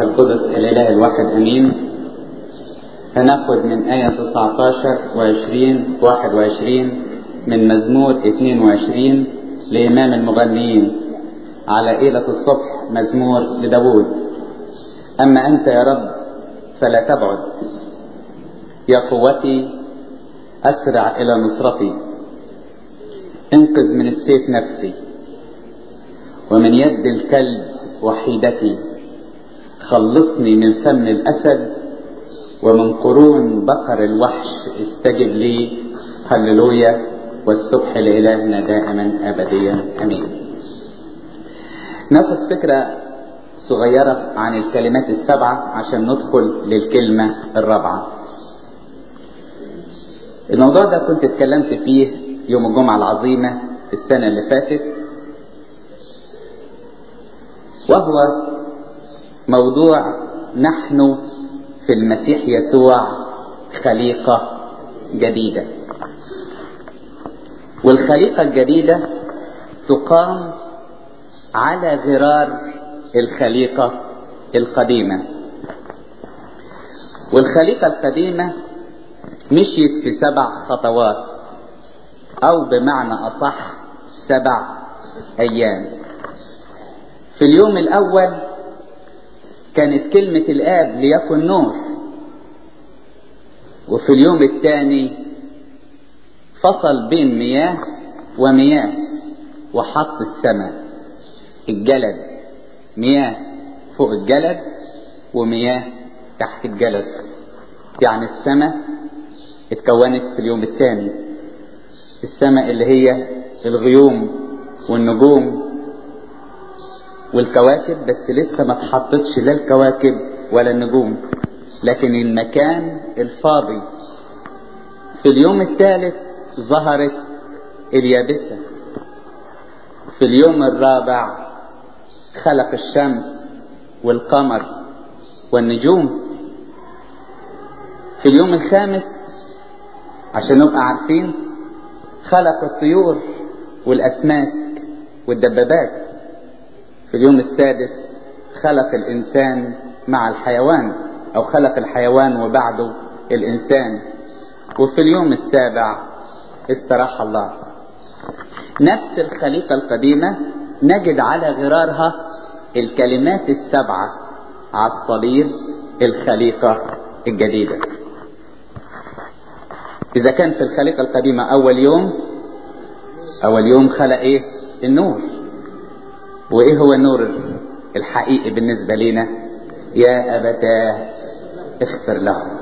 القدس الإله الواحد أمين. هناخد من آية 19 و20 و21 من مزمور 22 لإمام المغنيين على إيلة الصبح، مزمور لداود. أما أنت يا رب فلا تبعد، يا قوتي أسرع إلى نصرتي. انقذ من السيف نفسي ومن يد الكلب وحيدتي. خلصني من فم الأسد ومن قرون بقر الوحش. استجب لي. هللويا. والسبح لإلهنا دائما أبديا أمين. ناخد فكرة صغيرة عن الكلمات السبعة عشان ندخل للكلمة الرابعة. الموضوع ده كنت اتكلمت فيه يوم الجمعة العظيمة السنة اللي فاتت، وهو موضوع نحن في المسيح يسوع خليقة جديدة. والخليقة الجديدة تقام على غرار الخليقة القديمة. والخليقة القديمة مشيت في 7 خطوات، أو بمعنى أصح 7 أيام. في اليوم الأول كانت كلمة الآب ليكن نور، وفي اليوم الثاني فصل بين مياه ومياه وحط السماء الجلد، مياه فوق الجلد ومياه تحت الجلد. يعني السماء اتكونت في اليوم الثاني، السماء اللي هي الغيوم والنجوم والكواكب، بس لسه ما اتحطتش لا الكواكب ولا النجوم، لكن المكان الفاضي. في اليوم الثالث ظهرت اليابسة. في اليوم الرابع خلق الشمس والقمر والنجوم. في اليوم الخامس عشان نبقى عارفين خلق الطيور والأسماك والدبابات. في اليوم السادس خلق الإنسان مع الحيوان، أو خلق الحيوان وبعده الإنسان. وفي اليوم السابع استراح الله. نفس الخليقة القديمة نجد على غرارها الكلمات السبعة على الصليب، الخليقة الجديدة. إذا كان في الخليقة القديمة أول يوم خلق إيه؟ النور. وإيه هو النور الحقيقي بالنسبة لنا؟ يا أبتاه اغفر لهم.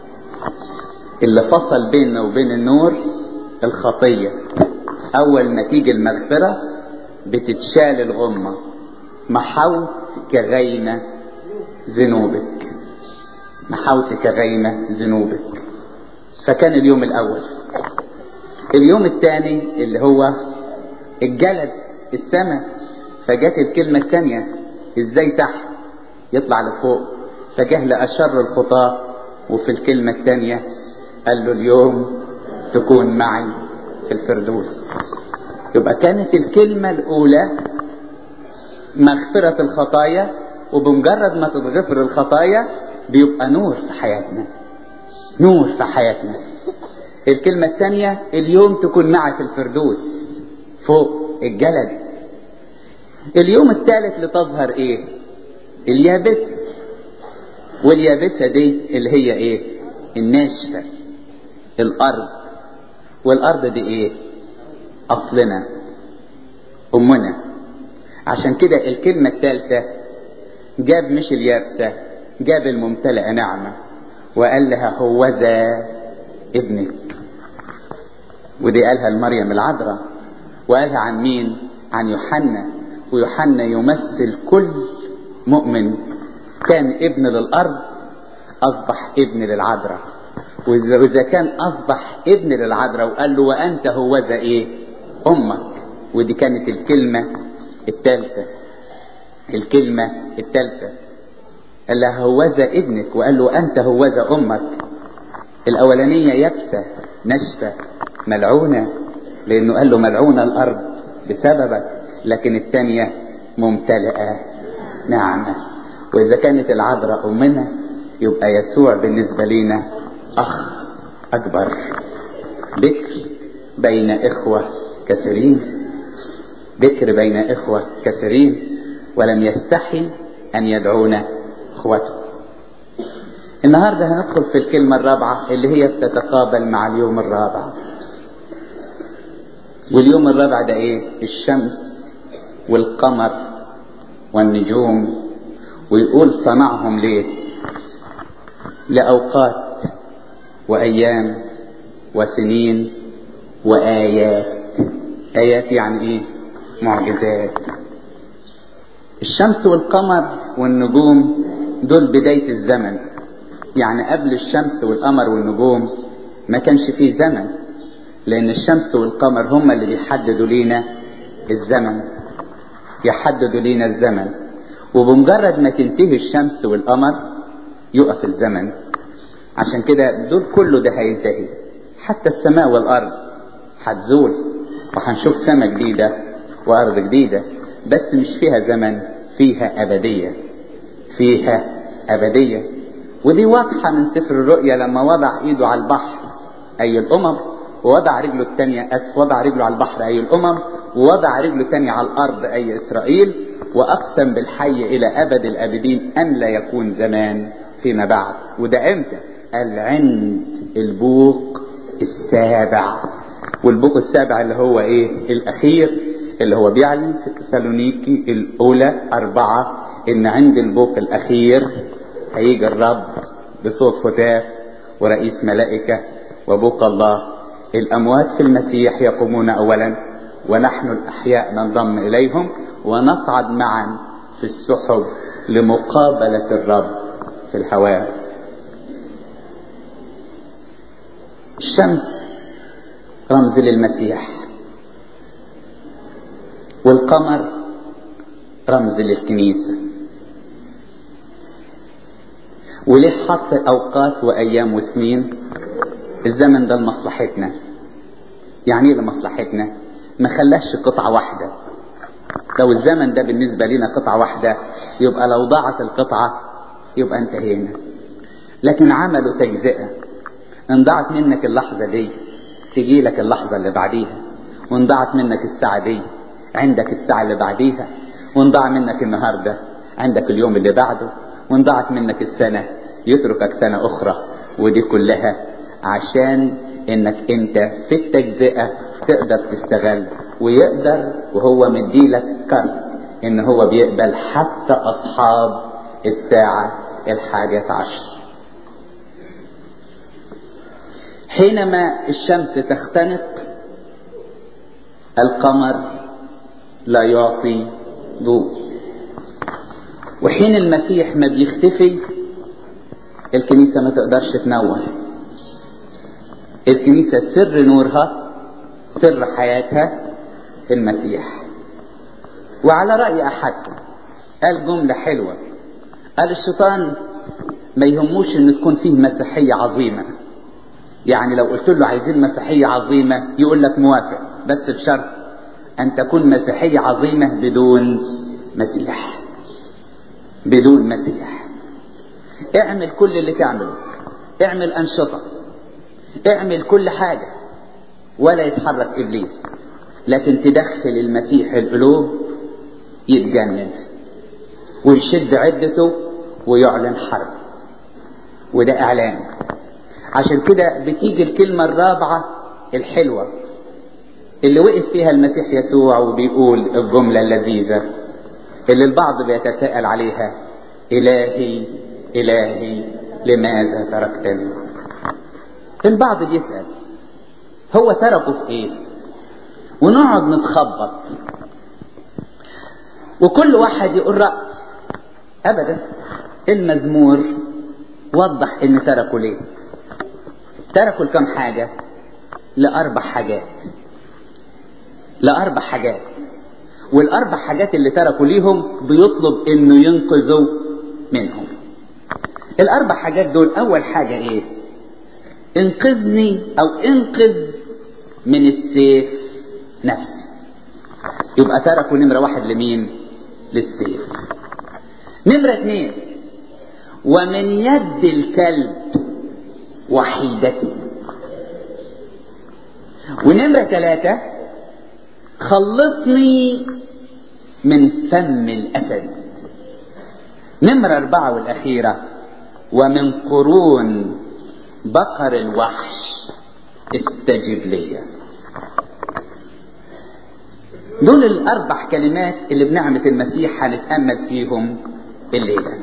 اللي فصل بيننا وبين النور الخطية. أول ما تيجي المغفرة بتتشال الغمة. محوت كغيمة ذنوبك، محوت كغيمة ذنوبك. فكان اليوم الأول. اليوم الثاني اللي هو الجلد، السماء، فجت الكلمة الثانية ازاي تحت يطلع لفوق، فجه لأشر الخطاة. وفي الكلمة الثانية قال له اليوم تكون معي في الفردوس. يبقى كانت الكلمة الأولى مغفرة الخطايا، وبمجرد ما تتغفر الخطايا بيبقى نور في حياتنا، نور في حياتنا. الكلمة الثانية اليوم تكون معي في الفردوس فوق الجلد. اليوم الثالث لتظهر ايه؟ اليابسة. واليابسة دي اللي هي ايه؟ الناشفة، الارض. والارض دي ايه؟ اصلنا، امنا. عشان كده الكلمة الثالثة جاب مش اليابسة، جاب الممتلئة نعمة، وقال لها هوذا ابنك. ودي قالها لمريم العذراء، وقالها عن مين؟ عن يوحنا. ويوحنا يمثل كل مؤمن كان ابن للأرض أصبح ابن للعذراء. وإذا كان أصبح ابن للعذراء وقال له وأنت هوذا إيه؟ أمك. ودي كانت الكلمة الثالثة. الكلمة الثالثة قال له هوذا ابنك، وقال له أنت هوذا أمك. الأولانية يابسة ناشفة ملعونة، لأنه قال له ملعونة الأرض بسببك. لكن الثانية ممتلئة نعمة. وإذا كانت العذراء أمنا يبقى يسوع بالنسبة لنا أخ أكبر، بكر بين إخوة كثيرين، بكر بين إخوة كثيرين، ولم يستحي أن يدعونا إخوته. النهاردة هندخل في الكلمة الرابعة اللي هي بتتقابل مع اليوم الرابع. واليوم الرابع ده ايه؟ الشمس والقمر والنجوم. ويقول صنعهم ليه؟ لأوقات وأيام وسنين وآيات. آيات يعني ايه؟ معجزات. الشمس والقمر والنجوم دول بداية الزمن، يعني قبل الشمس والقمر والنجوم ما كانش فيه زمن، لأن الشمس والقمر هم اللي بيحددوا لينا الزمن، يحددوا لينا الزمن. وبمجرد ما تنتهي الشمس والقمر يقف الزمن. عشان كده دول كله ده هينتهي، حتى السماء والأرض هتزول وهنشوف سماء جديدة وأرض جديدة، بس مش فيها زمن، فيها أبدية، فيها أبدية. ودي واضحة من سفر الرؤيا لما وضع إيده على البحر أي الأمم، ووضع رجله التانية وضع رجله على البحر أي الأمم، ووضع رجله التانية على الأرض أي إسرائيل، وأقسم بالحي إلى أبد الأبدين أن لا يكون زمان فيما بعد. وده إمتى؟ قال عند البوق السابع. والبوق السابع اللي هو إيه؟ الأخير، اللي هو بيعلن في تسالونيكي الأولى 4 إن عند البوق الأخير هيجي الرب بصوت هتاف ورئيس ملائكة وبوق الله. الأموات في المسيح يقومون أولا، ونحن الأحياء ننضم إليهم ونصعد معا في السحب لمقابلة الرب في الهواء. الشمس رمز للمسيح، والقمر رمز للكنيسة. وليه حط أوقات وأيام وسنين؟ الزمن ده لمصلحتنا. يعني ايه لمصلحتنا؟ ما خلاش قطعة واحدة. لو الزمن ده بالنسبة لنا قطعة واحدة يبقى لو ضاعت القطعة يبقى انتهينا. لكن عملوا تجزئة، ان ضاعت منك اللحظة دي تجي لك اللحظة اللي بعديها، وان ضاعت منك الساعة دي عندك الساعة اللي بعديها، وان ضاع منك النهاردة عندك اليوم اللي بعده، وان ضاعت منك السنة يتركك سنة أخرى. ودي كلها عشان انك انت في التجزئة تقدر تستغل. ويقدر وهو مديلك كارت ان هو بيقبل حتى اصحاب الساعة 11. حينما الشمس تختنق القمر لا يعطي ضوء، وحين المسيح ما بيختفي الكنيسة ما تقدرش تنور. الكنيسة سر نورها سر حياتها في المسيح. وعلى رأي أحدهم قال جملة حلوة، قال الشيطان ما يهموش ان تكون فيه مسيحية عظيمة. يعني لو قلت له عايزين مسيحية عظيمة يقول لك موافق، بس بشرط ان تكون مسيحية عظيمة بدون مسيح. بدون مسيح. اعمل كل اللي تعمله، اعمل أنشطة، اعمل كل حاجة، ولا يتحرك إبليس. لكن تدخل المسيح القلوب يتجنن ويشد عدته ويعلن حرب. وده إعلان. عشان كده بتيجي الكلمة الرابعة الحلوة اللي وقف فيها المسيح يسوع وبيقول الجملة اللذيذة اللي البعض بيتساءل عليها: إلهي إلهي لماذا تركتني؟ البعض بيسأل هو تركه في ايه؟ ونقعد نتخبط وكل واحد يقول رأي. ابدا، المزمور وضح ان تركه ليه. تركوا لكم حاجة؟ لأربع حاجات. لأربع حاجات. والأربع حاجات اللي تركوا ليهم بيطلب انه ينقذوا منهم. الأربع حاجات دول أول حاجة ايه؟ انقذني او انقذ من السيف نفسي. يبقى تركوا نمرة واحد لمين؟ للسيف. نمرة 2 ومن يد الكلب وحيدته. ونمرة 3 خلصني من فم الأسد. نمرة 4 والأخيرة ومن قرون بقر الوحش استجب لي. دول الأربع كلمات اللي بنعمة المسيح هنتأمل فيهم الليلة.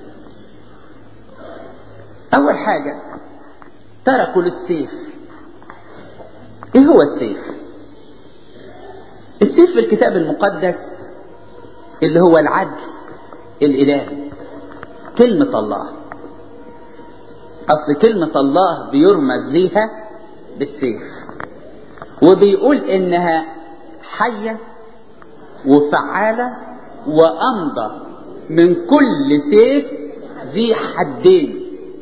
أول حاجة تركوا للسيف. إيه هو السيف؟ السيف في الكتاب المقدس اللي هو العدل الإلهي، كلمة الله. أصل كلمة الله بيرمز ليها بالسيف، وبيقول إنها حية وفعالة وأمضى من كل سيف ذي حدين.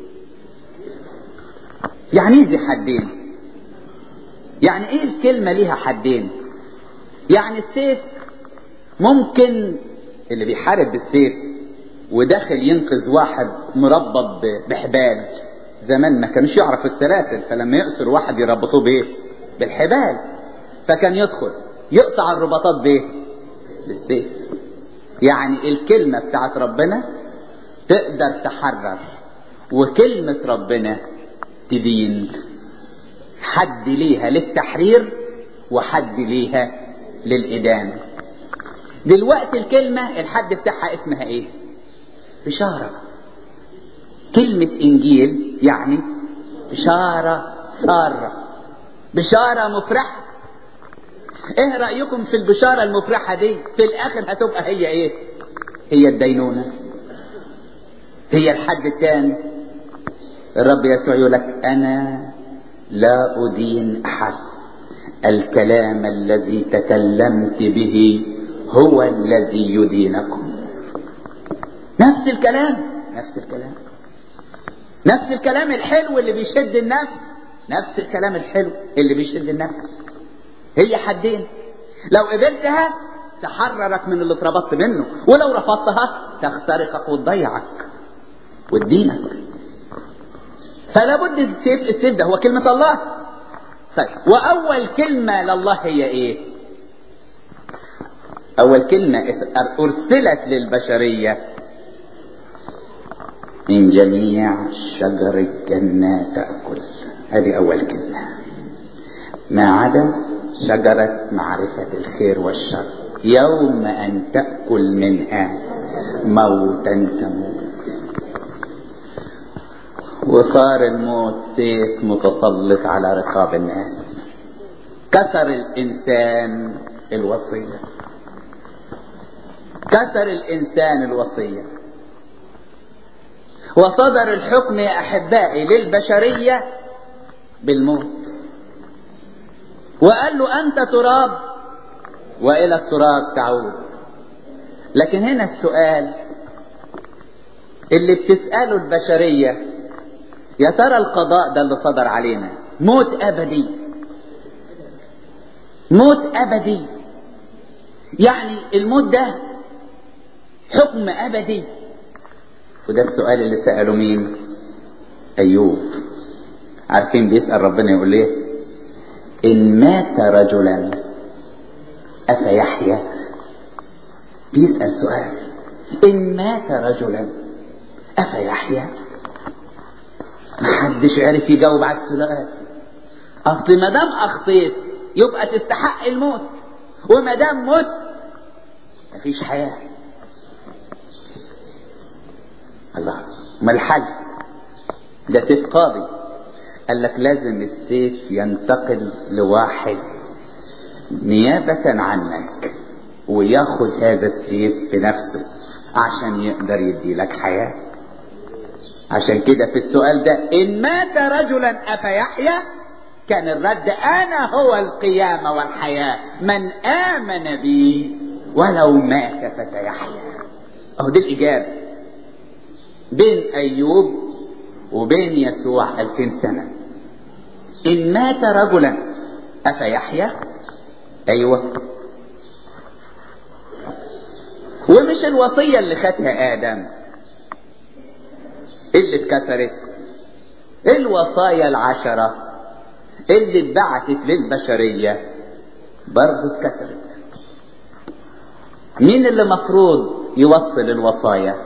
يعني ايه ذي حدين؟ يعني ايه الكلمة ليها حدين؟ يعني السيف ممكن اللي بيحارب بالسيف وداخل ينقذ واحد مربط بحبال، زمان ما كانوش يعرفوا السلاسل، فلما يأسر واحد يربطوه بايه؟ بالحبال. فكان يدخل يقطع الرباطات بايه؟ بالسيف. يعني الكلمة بتاعت ربنا تقدر تحرر، وكلمة ربنا تدين. حد ليها للتحرير وحد ليها للإدانة. دلوقتي الكلمة الحد بتاعها اسمها ايه؟ بشارة. كلمة انجيل يعني بشارة سارة، بشارة مفرحة. ايه رأيكم في البشارة المفرحة دي؟ في الاخر هتبقى هي ايه؟ هي الدينونة، هي الحد الثاني. الرب يسوع يقول لك انا لا ادين احد، الكلام الذي تكلمت به هو الذي يدينكم. نفس الكلام، نفس الكلام، نفس الكلام الحلو اللي بيشد النفس، نفس الكلام الحلو اللي بيشد النفس. هي حدين، لو قبلتها تحررك من اللي اتربطت منه، ولو رفضتها تخترقك وتضيعك وتدينك. فلا بد السيف ده هو كلمة الله. طيب، وأول كلمة لله هي إيه؟ أول كلمة أرسلت للبشرية من جميع شجر الجنة تأكل. هذه أول كلمة، ما عدا شجرة معرفة الخير والشر، يوم أن تأكل منها موتا تموت. وصار الموت سيف متسلط على رقاب الناس. كسر الإنسان الوصية، كسر الإنسان الوصية، وصدر الحكم يا أحبائي للبشرية بالموت، وقال له أنت تراب وإلى التراب تعود. لكن هنا السؤال اللي بتسأله البشرية، يا ترى القضاء ده اللي صدر علينا موت أبدي، موت أبدي، يعني الموت ده حكم أبدي. وده السؤال اللي سأله مين؟ أيوب. عارفين بيسأل ربنا يقول ليه؟ إن مات رجلا أفيحيا؟ بيسأل سؤال، إن مات رجلا أفيحيا؟ محدش عرف يجاوب على السؤال. أصل ما دام أخطيت يبقى تستحق الموت، وما دام موت مفيش حياة. الله، ما الحل؟ ده سيف قاضي. قال لك لازم السيف ينتقل لواحد نيابة عنك وياخد هذا السيف بنفسه عشان يقدر يدي لك حياة. عشان كده في السؤال ده إن مات رجلا أفيحيا، كان الرد أنا هو القيامة والحياة، من آمن بي ولو مات فسيحيا. أهو دي الإجابة بين أيوب وبين يسوع 2000 سنة. إن مات رجلا أفيحيا؟ أيوة. ومش الوصية اللي خدها آدم اللي اتكسرت، الوصايا العشرة اللي اتبعتت للبشرية برضو اتكسرت. مين اللي مفروض يوصل الوصايا؟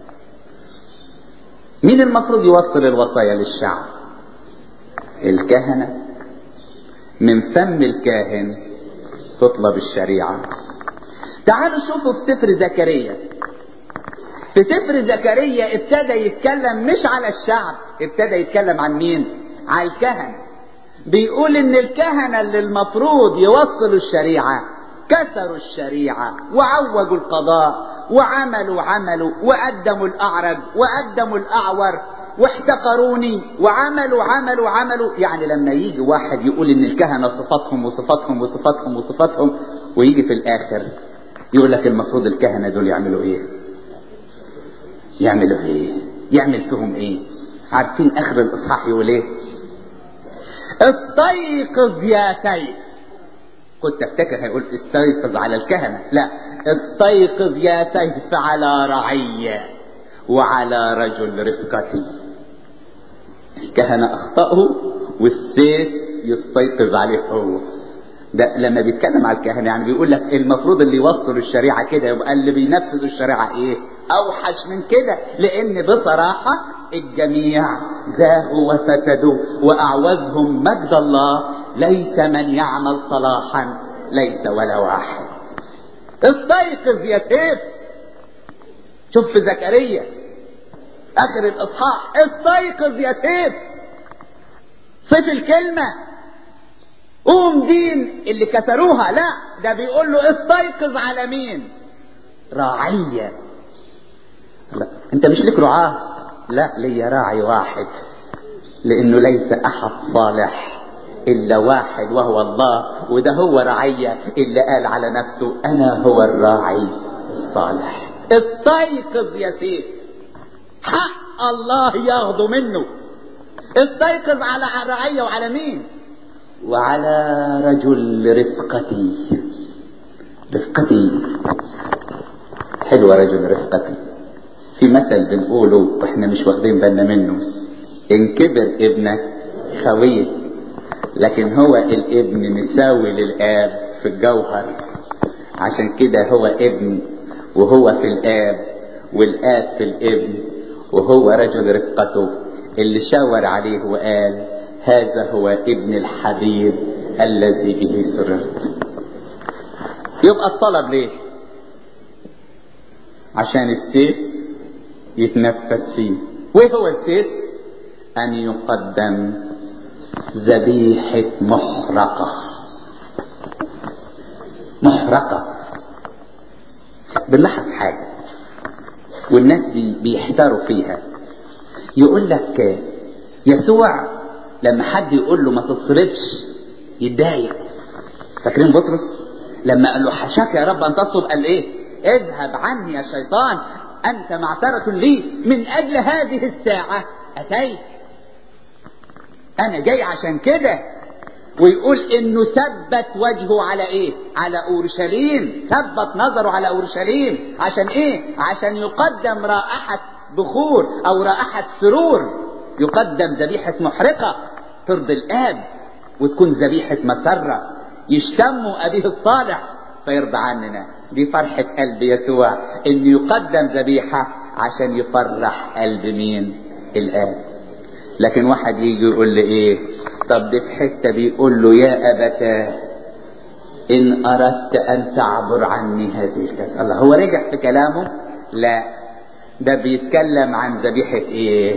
مين المفروض يوصل الوصايا للشعب؟ الكهنة. من فم الكاهن تطلب الشريعة. تعالوا شوفوا في سفر زكريا. في سفر زكريا ابتدى يتكلم مش على الشعب، ابتدى يتكلم عن مين؟ على الكهنة. بيقول ان الكهنة اللي المفروض يوصلوا الشريعة كسروا الشريعة وعوجوا القضاء وعملوا وقدموا الأعرج وقدموا الأعور واحتقروني وعملوا. يعني لما يجي واحد يقول ان الكهنة صفاتهم ويجي في الآخر يقول لك المفروض الكهنة دول يعملوا ايه؟ يعمل فيهم ايه؟ عارفين اخر الاصحاح يقول ايه؟ استيقظ يا سيف. كنت افتكر هيقول استيقظ على الكهنة، لا، استيقظ يا سيف على رعية وعلى رجل رفقتي. الكهنة اخطأوا والسيف يستيقظ عليه هو. ده لما بيتكلم على الكهنة يعني بيقول لك المفروض اللي يوصلوا الشريعة كده، يبقى اللي بينفذوا الشريعة ايه؟ اوحش من كده. لان بصراحة الجميع زاهوا وفسدوا واعوزهم مجد الله. ليس من يعمل صلاحا ليس ولا واحد. استيقظ يا سيف. شوف في زكريا اخر الاصحاح، استيقظ يا سيف. صف الكلمة. قوم دين اللي كسروها. لا، ده بيقول له استيقظ على مين؟ راعية. لا، انت مش لك رعاه؟ لا، لي راعي واحد، لانه ليس احد صالح الا واحد وهو الله. وده هو رعية اللي قال على نفسه انا هو الراعي الصالح. استيقظ يا سيف. حق الله ياخده منه. استيقظ على رعية وعلى مين؟ وعلى رجل رفقتي. حلوة رجل رفقتي. في مثل بنقوله واحنا مش واخدين بالنا منه، ان كبر ابنك خويه، لكن هو الابن مساوي للاب في الجوهر. عشان كده هو ابن وهو في الاب والاب في الابن، وهو رجل رفقته اللي شاور عليه وقال هذا هو ابن الحبيب الذي به سررت. يبقى الطلب ليه؟ عشان السيف يتنفس فيه. وايه هو السيف؟ ان يقدم ذبيحة محرقة. بنلاحظ حاجة والناس بيحتاروا فيها. يقول لك يسوع لما حد يقول له ما تتصلبش يتضايق. فاكرين بطرس لما قال له حشاك يا رب ان تصلب؟ قال ايه؟ اذهب عني يا شيطان، انت معترة لي، من اجل هذه الساعة اتيت. انا جاي عشان كده. ويقول انه ثبت وجهه على ايه؟ على اورشليم. ثبت نظره على اورشليم. عشان ايه؟ عشان يقدم رائحة بخور او رائحة سرور. يقدم ذبيحة محرقة ترضي الاب، وتكون ذبيحة مسرة يشتموا ابيه الصالح فيرضى عننا. دي فرحة قلب يسوع، انه يقدم ذبيحة عشان يفرح قلب مين؟ الاب. لكن واحد يجي يقول لي ايه؟ طب دي في حتة بيقول له يا ابتاه ان اردت ان تعبر عني هذه الكاس. الله، هو رجع في كلامه؟ لا، ده بيتكلم عن ذبيحة ايه؟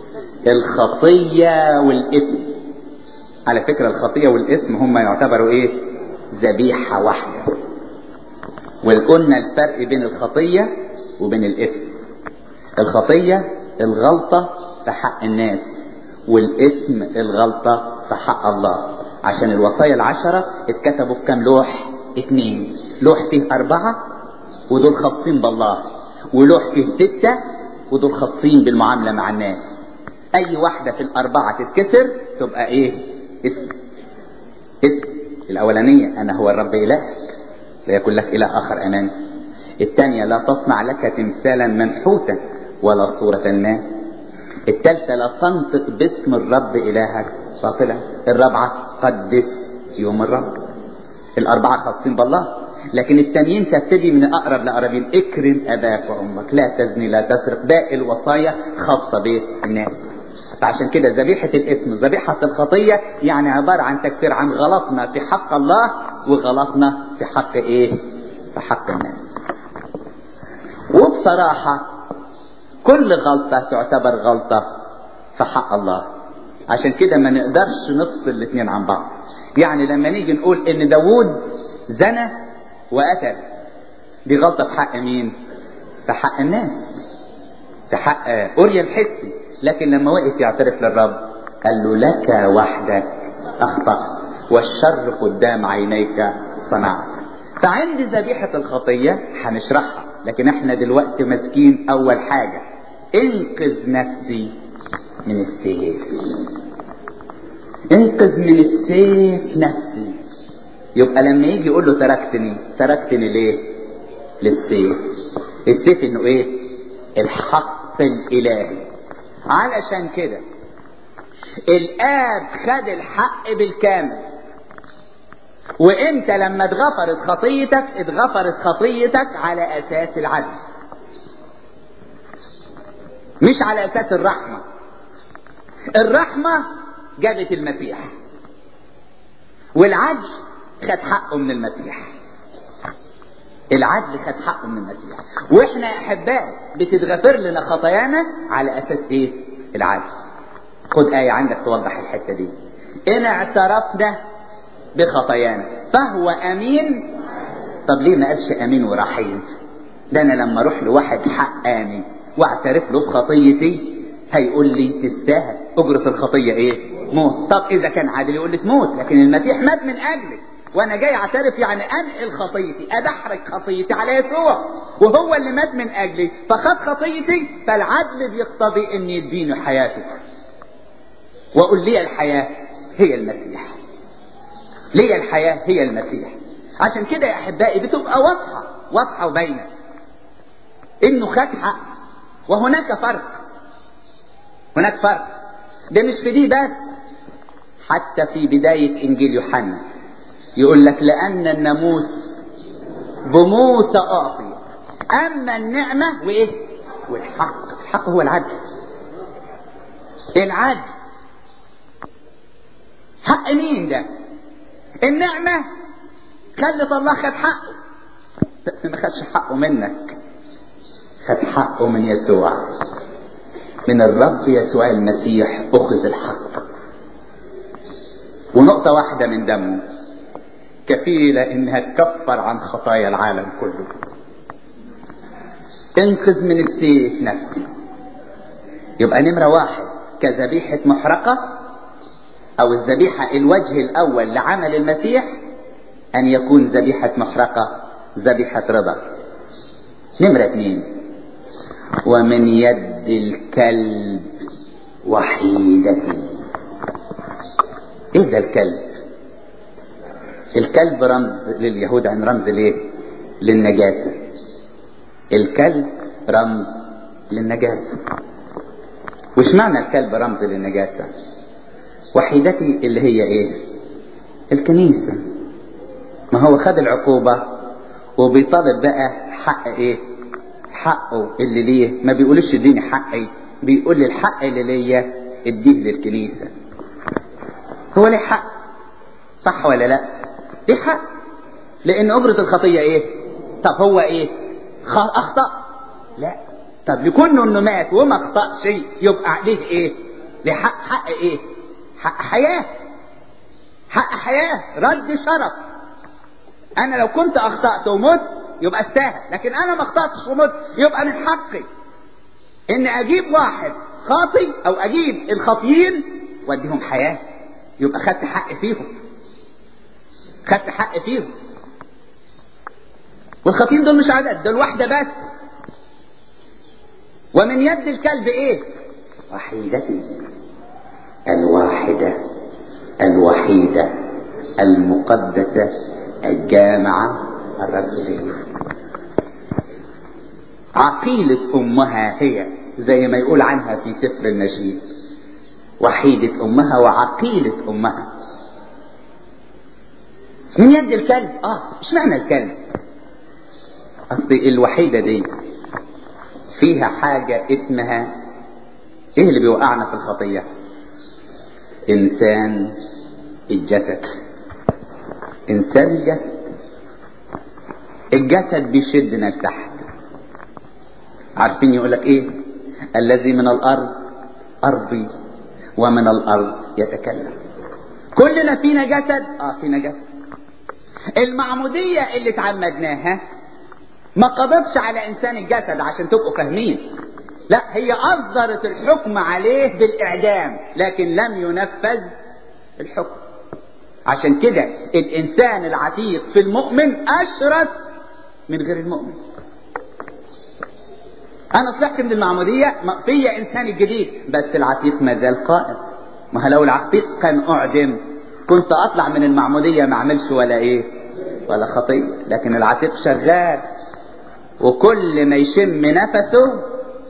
الخطية والإثم. على فكرة الخطية والإثم هم يعتبروا ايه؟ ذبيحة واحدة. وقلنا الفرق بين الخطية وبين الإثم. الخطية الغلطة في حق الناس، والإثم الغلطة في حق الله. عشان الوصايا العشرة اتكتبوا في كام لوح؟ 2. لوح فيه 4 ودول خاصين بالله، ولوح فيه 6 ودول خاصين بالمعاملة مع الناس. اي واحدة في 4 تتكسر تبقى ايه؟ اسم. الاولانية انا هو الرب الهك لا يكون لك اله اخر امامي. الثانية لا تصنع لك تمثالا منحوتا ولا صورة ما. الثالثة لا تنطق باسم الرب إلهك باطلا. الرابعة قدس يوم الرب. الأربعة خاصين بالله، لكن التانيين تبتدي من أقرب لأقربين. اكرم أباك وأمك، لا تزني، لا تسرق. باقي الوصايا خاصة بالناس. فعشان كده ذبيحة الإثم ذبيحة الخطية يعني عبارة عن تكفير عن غلطنا في حق الله وغلطنا في حق إيه؟ في حق الناس. وبصراحة كل غلطة تعتبر غلطة في حق الله. عشان كده ما نقدرش نفصل الاثنين عن بعض. يعني لما نيجي نقول ان داوود زنى وقتل، دي غلطة في حق مين؟ في حق الناس، في حق أوريا الحسي. لكن لما وقف يعترف للرب قال له لك وحدك أخطأت والشر قدام عينيك صنعت. فعند ذبيحة الخطية هنشرحها، لكن احنا دلوقتي ماسكين أول حاجة انقذ نفسي من السيف. انقذ من السيف نفسي. يبقى لما يجي يقول له تركتني ليه؟ للسيف. السيف انه ايه؟ الحق الالهي. علشان كده الاب خد الحق بالكامل، وانت لما اتغفرت خطيتك على اساس العدل، مش على اساس الرحمة. الرحمة جابت المسيح، والعدل خد حقه من المسيح. العدل خد حقه من المسيح. واحنا يا احبائي بتتغفر لنا خطايانا على اساس ايه؟ العدل. خد آية عندك توضح الحتة دي. ان اعترفنا بخطايانا فهو امين. طب ليه ما قالش امين ورحيم؟ ده انا لما اروح لواحد حقاني واعترف له بخطيتي هيقول لي تستاهل، اجرة الخطية ايه؟ موت. طب اذا كان عادل يقول لي تموت، لكن المسيح مات من اجلك، وانا جاي اعترف يعني انقل خطيتي، ادحرج خطيتي على يسوع، وهو اللي مات من اجلي فخد خطيتي. فالعدل بيقتضي ان يديني حياته، واقول لي الحياة هي المسيح، لي الحياة هي المسيح. عشان كده يا احبائي بتبقى واضحة وباينة انه خد حق. وهناك فرق، هناك فرق. ده مش في دي بس، حتى في بداية انجيل يوحنا يقول لك لان الناموس بموسى اعطي، اما النعمة وايه؟ والحق. الحق هو العدل. العدل حق مين ده؟ النعمة خلت الله خد حقه، ما خدش حقه منك، خد حقه من يسوع، من الرب يسوع المسيح اخذ الحق. ونقطة واحدة من دمه كفيلة انها تكفر عن خطايا العالم كله. انقذ من السيف نفسي. يبقى نمرة واحد كذبيحة محرقة، او الذبيحة الوجه الاول لعمل المسيح ان يكون ذبيحة محرقة ذبيحة رضا. نمرة اثنين ومن يد الكلب وحيدتي. ايه ده الكلب؟ الكلب رمز لليهود، عن رمز ليه؟ للنجاسة. الكلب رمز للنجاسة. وش معنى الكلب رمز للنجاسة؟ وحيدتي اللي هي ايه؟ الكنيسة. ما هو خد العقوبة وبيطالب بقى حق ايه؟ حقه اللي ليه. ما بيقولش اديني حقي، بيقول لي الحق اللي ليا اديه للكنيسة. هو ليه حق، صح ولا لا؟ ليه حق، لان اجرة الخطية ايه؟ طب هو ايه؟ اخطأ؟ لا. طب لكونه انه مات وما اخطأش يبقى عليه ايه؟ ليه حق ايه؟ حق حياة. حق حياة، رد شرف. انا لو كنت اخطأت ومت يبقى استاهل، لكن انا ما اخطأتش ومت يبقى من حقي ان اجيب واحد خاطي او اجيب الخاطيين واديهم حياة. يبقى خدت حق فيهم، خدت حق فيهم. والخاطيين دول مش عدد، دول واحدة بس. ومن يد الكلب ايه؟ وحيدتي، الواحدة الوحيدة المقدسة الجامعة الرسولية. عقيلة امها هي، زي ما يقول عنها في سفر النشيد، وحيدة امها وعقيلة امها. من يد الكلب. ايش معنى الكلب؟ اصل الوحيدة دي فيها حاجة اسمها ايه اللي بيوقعنا في الخطية؟ انسان الجسد. انسان الجسد. الجسد بيشدنا لتحت. عارفين يقولك ايه؟ الذي من الارض ارضي ومن الارض يتكلم. كلنا فينا جسد. فينا جسد. المعمودية اللي اتعمدناها ما قضتش على انسان الجسد عشان تبقوا فاهمين، لا، هي اصدرت الحكم عليه بالاعدام، لكن لم ينفذ الحكم. عشان كده الانسان العتيق في المؤمن اشرف من غير المؤمن. انا طلعت من المعمودية فيا انسان الجديد، بس العتيق ما زال قائم. ما لو العتيق كان اعدم كنت اطلع من المعمودية ما اعملش ولا خطية، لكن العتيق شغال، وكل ما يشم نفسه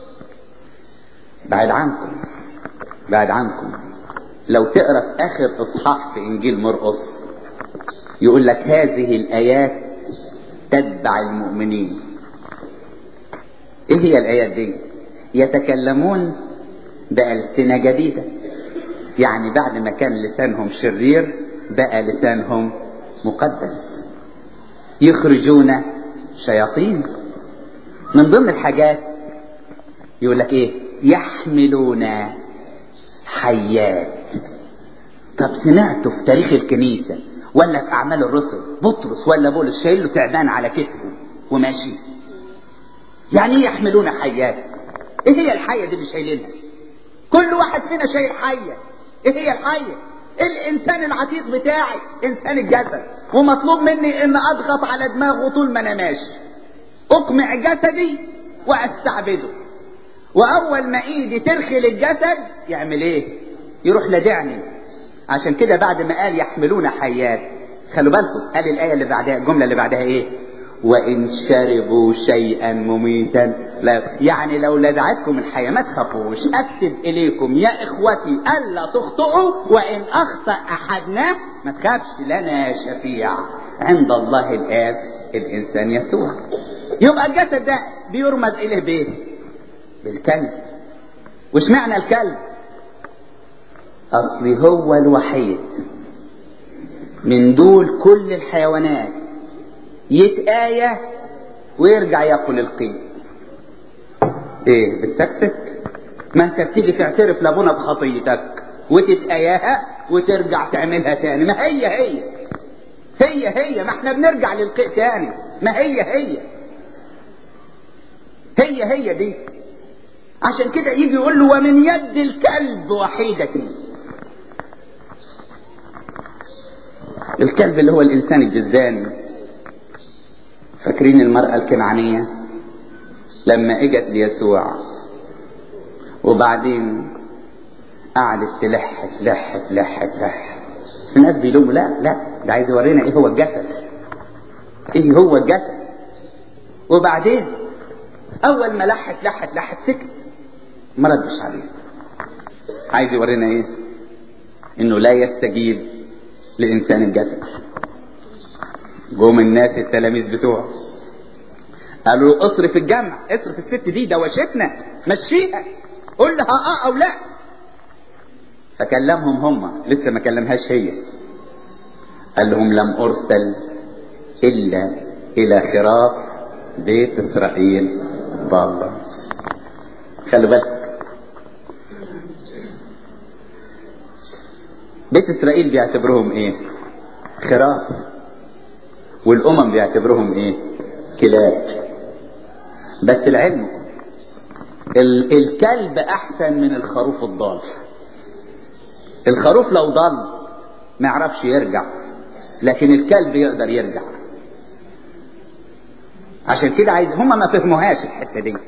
بعد عنكم. لو تقرأ في اخر اصحاح في انجيل مرقس يقول لك هذه الايات تتبع المؤمنين. ايه هي الايات دي؟ يتكلمون بألسنة جديدة. يعني بعد ما كان لسانهم شرير بقى لسانهم مقدس. يخرجون شياطين. من ضمن الحاجات يقول لك ايه؟ يحملون حيات. طب سمعتوا في تاريخ الكنيسة ولا في اعمال الرسل بطرس ولا بولس شايل له تعبان على كتفه وماشي؟ يعني ايه يحملون حيات؟ ايه هي الحية دي اللي شايلينها؟ كل واحد فينا شايل حية. ايه هي الحية؟ الانسان العتيق بتاعي، انسان الجسد، ومطلوب مني ان اضغط على دماغه طول ما انا ماشي، اقمع جسدي واستعبده. واول ما ايدي ترخي الجسد يعمل ايه؟ يروح لدعني. عشان كده بعد ما قال يحملون حيات، خلوا بالكم قال الايه اللي بعدها، الجمله اللي بعدها ايه؟ وان شربوا شيئا مميتا لا. يعني لو لدعتكم الحياه ما تخافوش. اكتب اليكم يا اخوتي الا تخطئوا، وان اخطا احدنا ما تخافش، لنا شفيع عند الله الاب الانسان يسوع. يبقى الجسد ده بيرمز اليه بايه؟ بالكلب. وش معنى الكلب؟ اصلي هو الوحيد من دول كل الحيوانات يتآية ويرجع ياكل القيد. ايه بتسكسك؟ ما انت بتيجي تعترف لابونا بخطيتك وتتآياها وترجع تعملها تاني. ما هي ما احنا بنرجع للقيد تاني. ما هي دي. عشان كده يجي يقول له ومن يد الكلب وحيدتي. الكلب اللي هو الانسان الجزداني. فاكرين المرأة الكنعانية لما اجت ليسوع وبعدين قعدت تلح. في ناس بيلوموا لا ده عايز يورينا ايه هو الجسد. وبعدين اول ما لحت سكت، ما ردش عليه. عايز يورينا ايه؟ انه لا يستجيب لانسان الجسد. جم الناس التلاميذ بتوعه قالوا له اصرف الجمع، اصرف الست دي دوشتنا، مشيها، قول لها او لا. فكلمهم هم، لسه ما كلمهاش هي. قال لهم لم ارسل الا الى خراف بيت اسرائيل ضالة. خلوا بالك، بيت اسرائيل بيعتبرهم ايه؟ خراف. والامم بيعتبرهم ايه؟ كلاب. بس العلم الكلب احسن من الخروف الضال. الخروف لو ضل ما يعرفش يرجع، لكن الكلب يقدر يرجع. عشان كده عايز، هما ما فهموهاش الحته دي.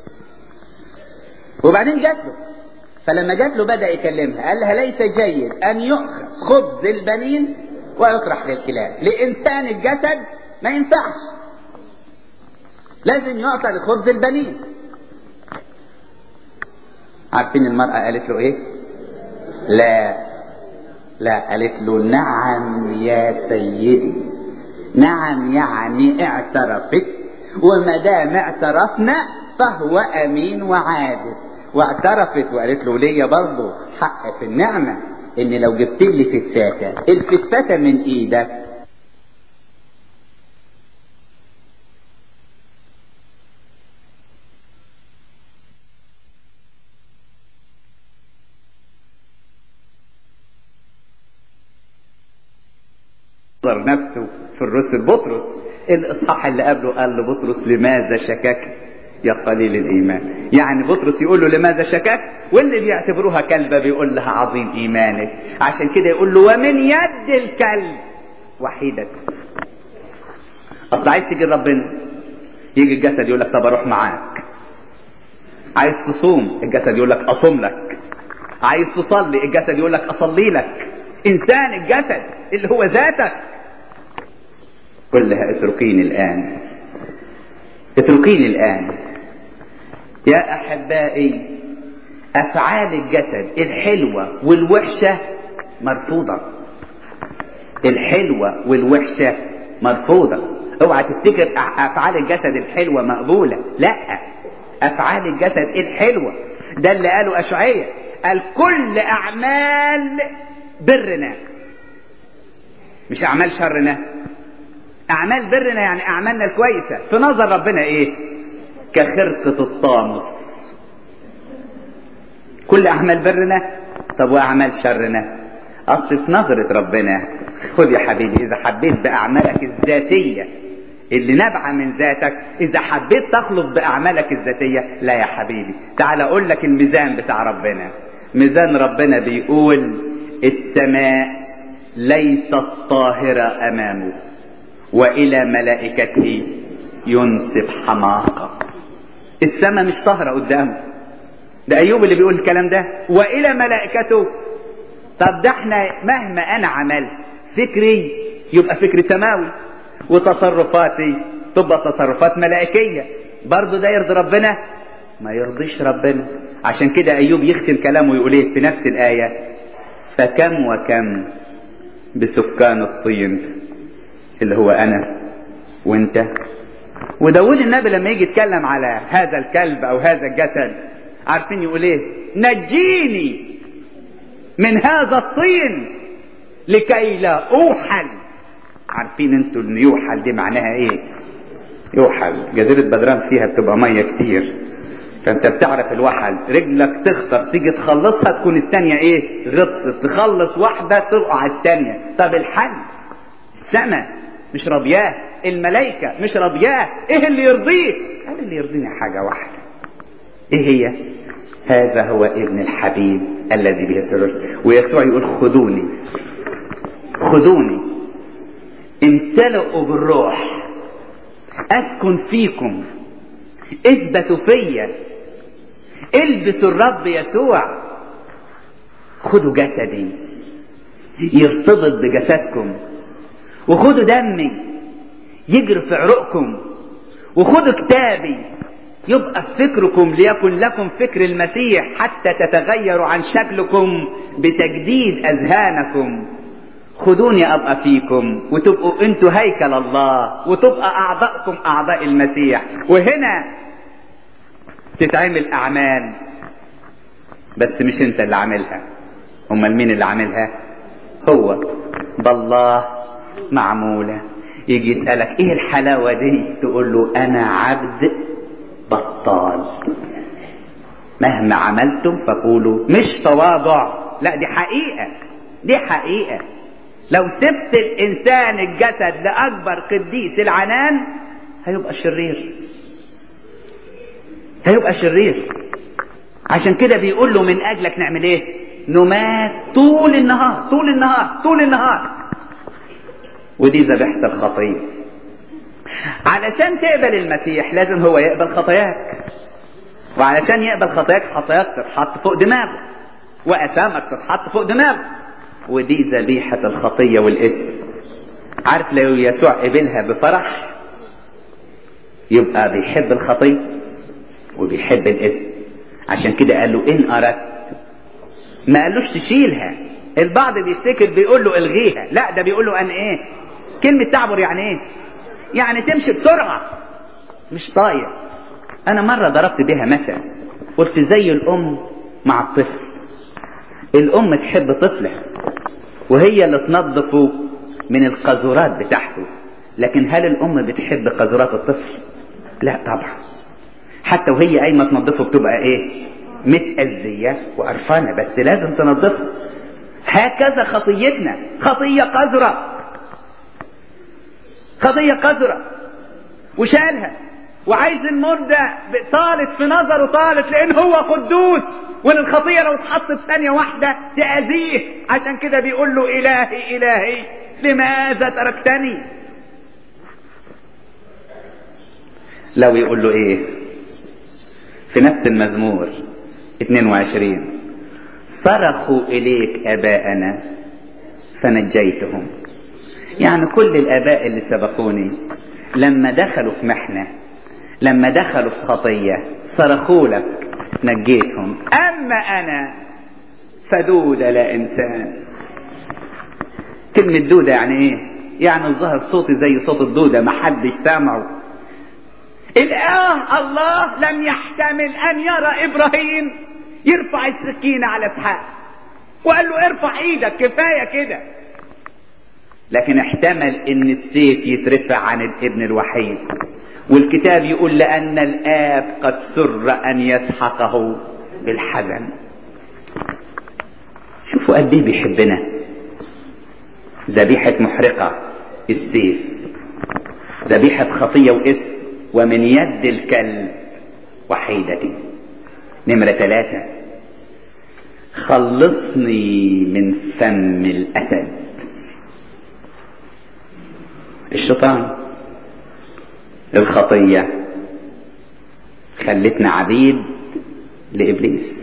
وبعدين جات له، فلما جات له بدأ يكلمها، قال لها ليس جيد ان يؤخذ خبز البنين ويطرح للكلاب. لإنسان الجسد ما ينفعش. لازم يعطى لخبز البنين. عارفين المرأة قالت له ايه؟ لا قالت له نعم يا سيدي. نعم يعني اعترفت، وما دام اعترفنا فهو امين وعادل. واعترفت وقالت له ليا برضه حق في النعمة، ان لو جبت لي فتفاتة، الفتفاتة من ايدك نفسه في الرسل. بطرس الاصحاح اللي قبله قال لبطرس لماذا شككت يا قليل الايمان. يعني بطرس يقول له لماذا شككت، واللي بيعتبروها كلبة بيقول لها عظيم ايمانك. عشان كده يقول له ومن يد الكلب وحيدة. اصل عايز تيجي ربنا، يجي الجسد يقول لك طب اروح معاك. عايز تصوم، الجسد يقول لك اصوم لك. عايز تصلي، الجسد يقول لك اصلي لك. انسان الجسد اللي هو ذاتك. قل لها اتركيني الان، اتركيني الان. يا احبائي، افعال الجسد الحلوة والوحشة مرفوضة. الحلوة والوحشة مرفوضة. اوعى تفتكر افعال الجسد الحلوة مقبولة، لا، افعال الجسد الحلوة ده اللي قاله اشعياء، قال كل اعمال برنا، مش اعمال شرنا. اعمال برنا يعني اعمالنا الكويسة في نظر ربنا ايه؟ كخرقة الطامس. كل اعمال برنا. طب واعمال شرنا؟ اصل في نظرة ربنا، خذ يا حبيبي، اذا حبيت باعمالك الذاتية اللي نابعة من ذاتك، اذا حبيت تخلص باعمالك الذاتية، لا يا حبيبي، تعال اقول لك الميزان بتاع ربنا. ميزان ربنا بيقول السماء ليست طاهرة امامه، والى ملائكته ينسب حماقة. السماء مش طاهرة قدامه. ده ايوب اللي بيقول الكلام ده، والى ملائكته. طب ده احنا مهما انا عملت فكري يبقى فكر سماوي، وتصرفاتي تبقى تصرفات ملائكية، برضو ده يرضي ربنا؟ ما يرضيش ربنا. عشان كده ايوب يختم كلامه ويقول ايه في نفس الآية؟ فكم وكم بسكان الطين، اللي هو انا وانت. وداود النبي لما يجي يتكلم على هذا الكلب او هذا الجسد، عارفين يقول ايه؟ نجيني من هذا الطين لكي لا اوحل. عارفين انتوا ان يوحل دي معناها ايه؟ يوحل جزيرة بدران فيها بتبقى مية كتير، فانت بتعرف الوحل، رجلك تخطر تيجي تخلصها تكون التانية ايه؟ غطست. تخلص واحدة تقع التانية. طب الحل؟ السماء مش رضياه، الملائكة مش رضياه، ايه اللي يرضيه؟ قال اللي يرضيني حاجة واحدة. ايه هي؟ هذا هو ابن الحبيب الذي به سررت. ويسوع يقول خذوني، خذوني امتلئوا بالروح، اسكن فيكم، اثبتوا فيا، البسوا الرب يسوع. خذوا جسدي يرتبط بجسدكم، وخذوا دمي يجري في عروقكم، وخذوا كتابي يبقى في فكركم، ليكن لكم فكر المسيح حتى تتغيروا عن شكلكم بتجديد اذهانكم. خذوني ابقى فيكم، وتبقوا انتوا هيكل الله، وتبقى اعضاءكم اعضاء المسيح. وهنا تتعمل اعمال، بس مش انت اللي عاملها. امال مين اللي عاملها؟ هو بالله معمولة. يجي يسألك ايه الحلاوة دي؟ تقول له انا عبد بطال، مهما عملتم فقولوا. مش تواضع، لا، دي حقيقة، دي حقيقة. لو سبت الانسان الجسد لاكبر قديس العنان هيبقى شرير، هيبقى شرير. عشان كده بيقول له من اجلك نعمل ايه؟ نمات طول النهار، طول النهار، طول النهار. ودي ذبيحة الخطية. علشان تقبل المسيح لازم هو يقبل خطاياك، وعلشان يقبل خطاياك، خطاياك تتحط فوق دماغه، وأثامك تتحط فوق دماغه. ودي ذبيحة الخطية والإثم. عارف لو يسوع قبلها بفرح يبقى بيحب الخطية وبيحب الاسم. عشان كده قال له ان اردت، ما قالوش تشيلها. البعض بيفتكر بيقول له الغيها، لا ده بيقول له ان ايه. كلمة تعبر يعني ايه؟ يعني تمشي بسرعة، مش طاير. انا مرة ضربت بها مثل، قلت زي الام مع الطفل. الام تحب طفلها وهي اللي تنظفه من القذورات بتاعته، لكن هل الام بتحب قذورات الطفل؟ لا طبعا. حتى وهي قايمه تنظفه بتبقى ايه؟ متأذية وقرفانة، بس لازم تنظفه. هكذا خطيتنا، خطية قذرة، خطية قذرة، وشالها وعايز المدة طالت في نظره، طالت لان هو قدوس، وان الخطية لو اتحطت ثانية واحدة تأذيه. عشان كده بيقول له الهي الهي لماذا تركتني. لو يقول له ايه في نفس المزمور 22: صرخوا اليك اباءنا فنجيتهم. يعني كل الاباء اللي سبقوني لما دخلوا في محنة، لما دخلوا في خطية، صرخوا لك نجيتهم. اما انا فدودة لا انسان. كلمة دودة يعني ايه؟ يعني الظهر صوتي زي صوت الدودة، محدش سامعه. الله لم يحتمل ان يرى ابراهيم يرفع السكينة على اسحاق وقال له ارفع ايدك كفاية كده، لكن احتمل ان السيف يترفع عن الابن الوحيد. والكتاب يقول لان الاب قد سر ان يسحقه بالحزن. شوفوا قد ايه بيحبنا. ذبيحة محرقة السيف، ذبيحة خطية واسم، ومن يد الكلب وحيدتي. نمرة 3: خلصني من فم الأسد. الشيطان، الخطية خلتنا عبيد لإبليس.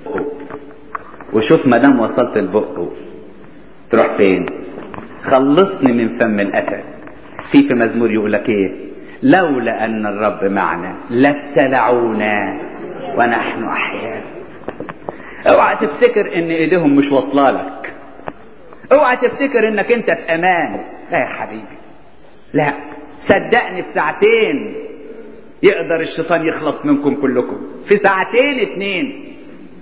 وشوف مدام وصلت البق تروح فين؟ خلصني من فم الأسد. في مزمور يقول لك ايه؟ لولا ان الرب معنا لابتلعونا ونحن احياء. اوعى تفتكر ان ايديهم مش واصله لك، اوعى تفتكر انك انت في امان. لا يا حبيبي، لا صدقني، في ساعتين يقدر الشيطان يخلص منكم كلكم، في ساعتين 2.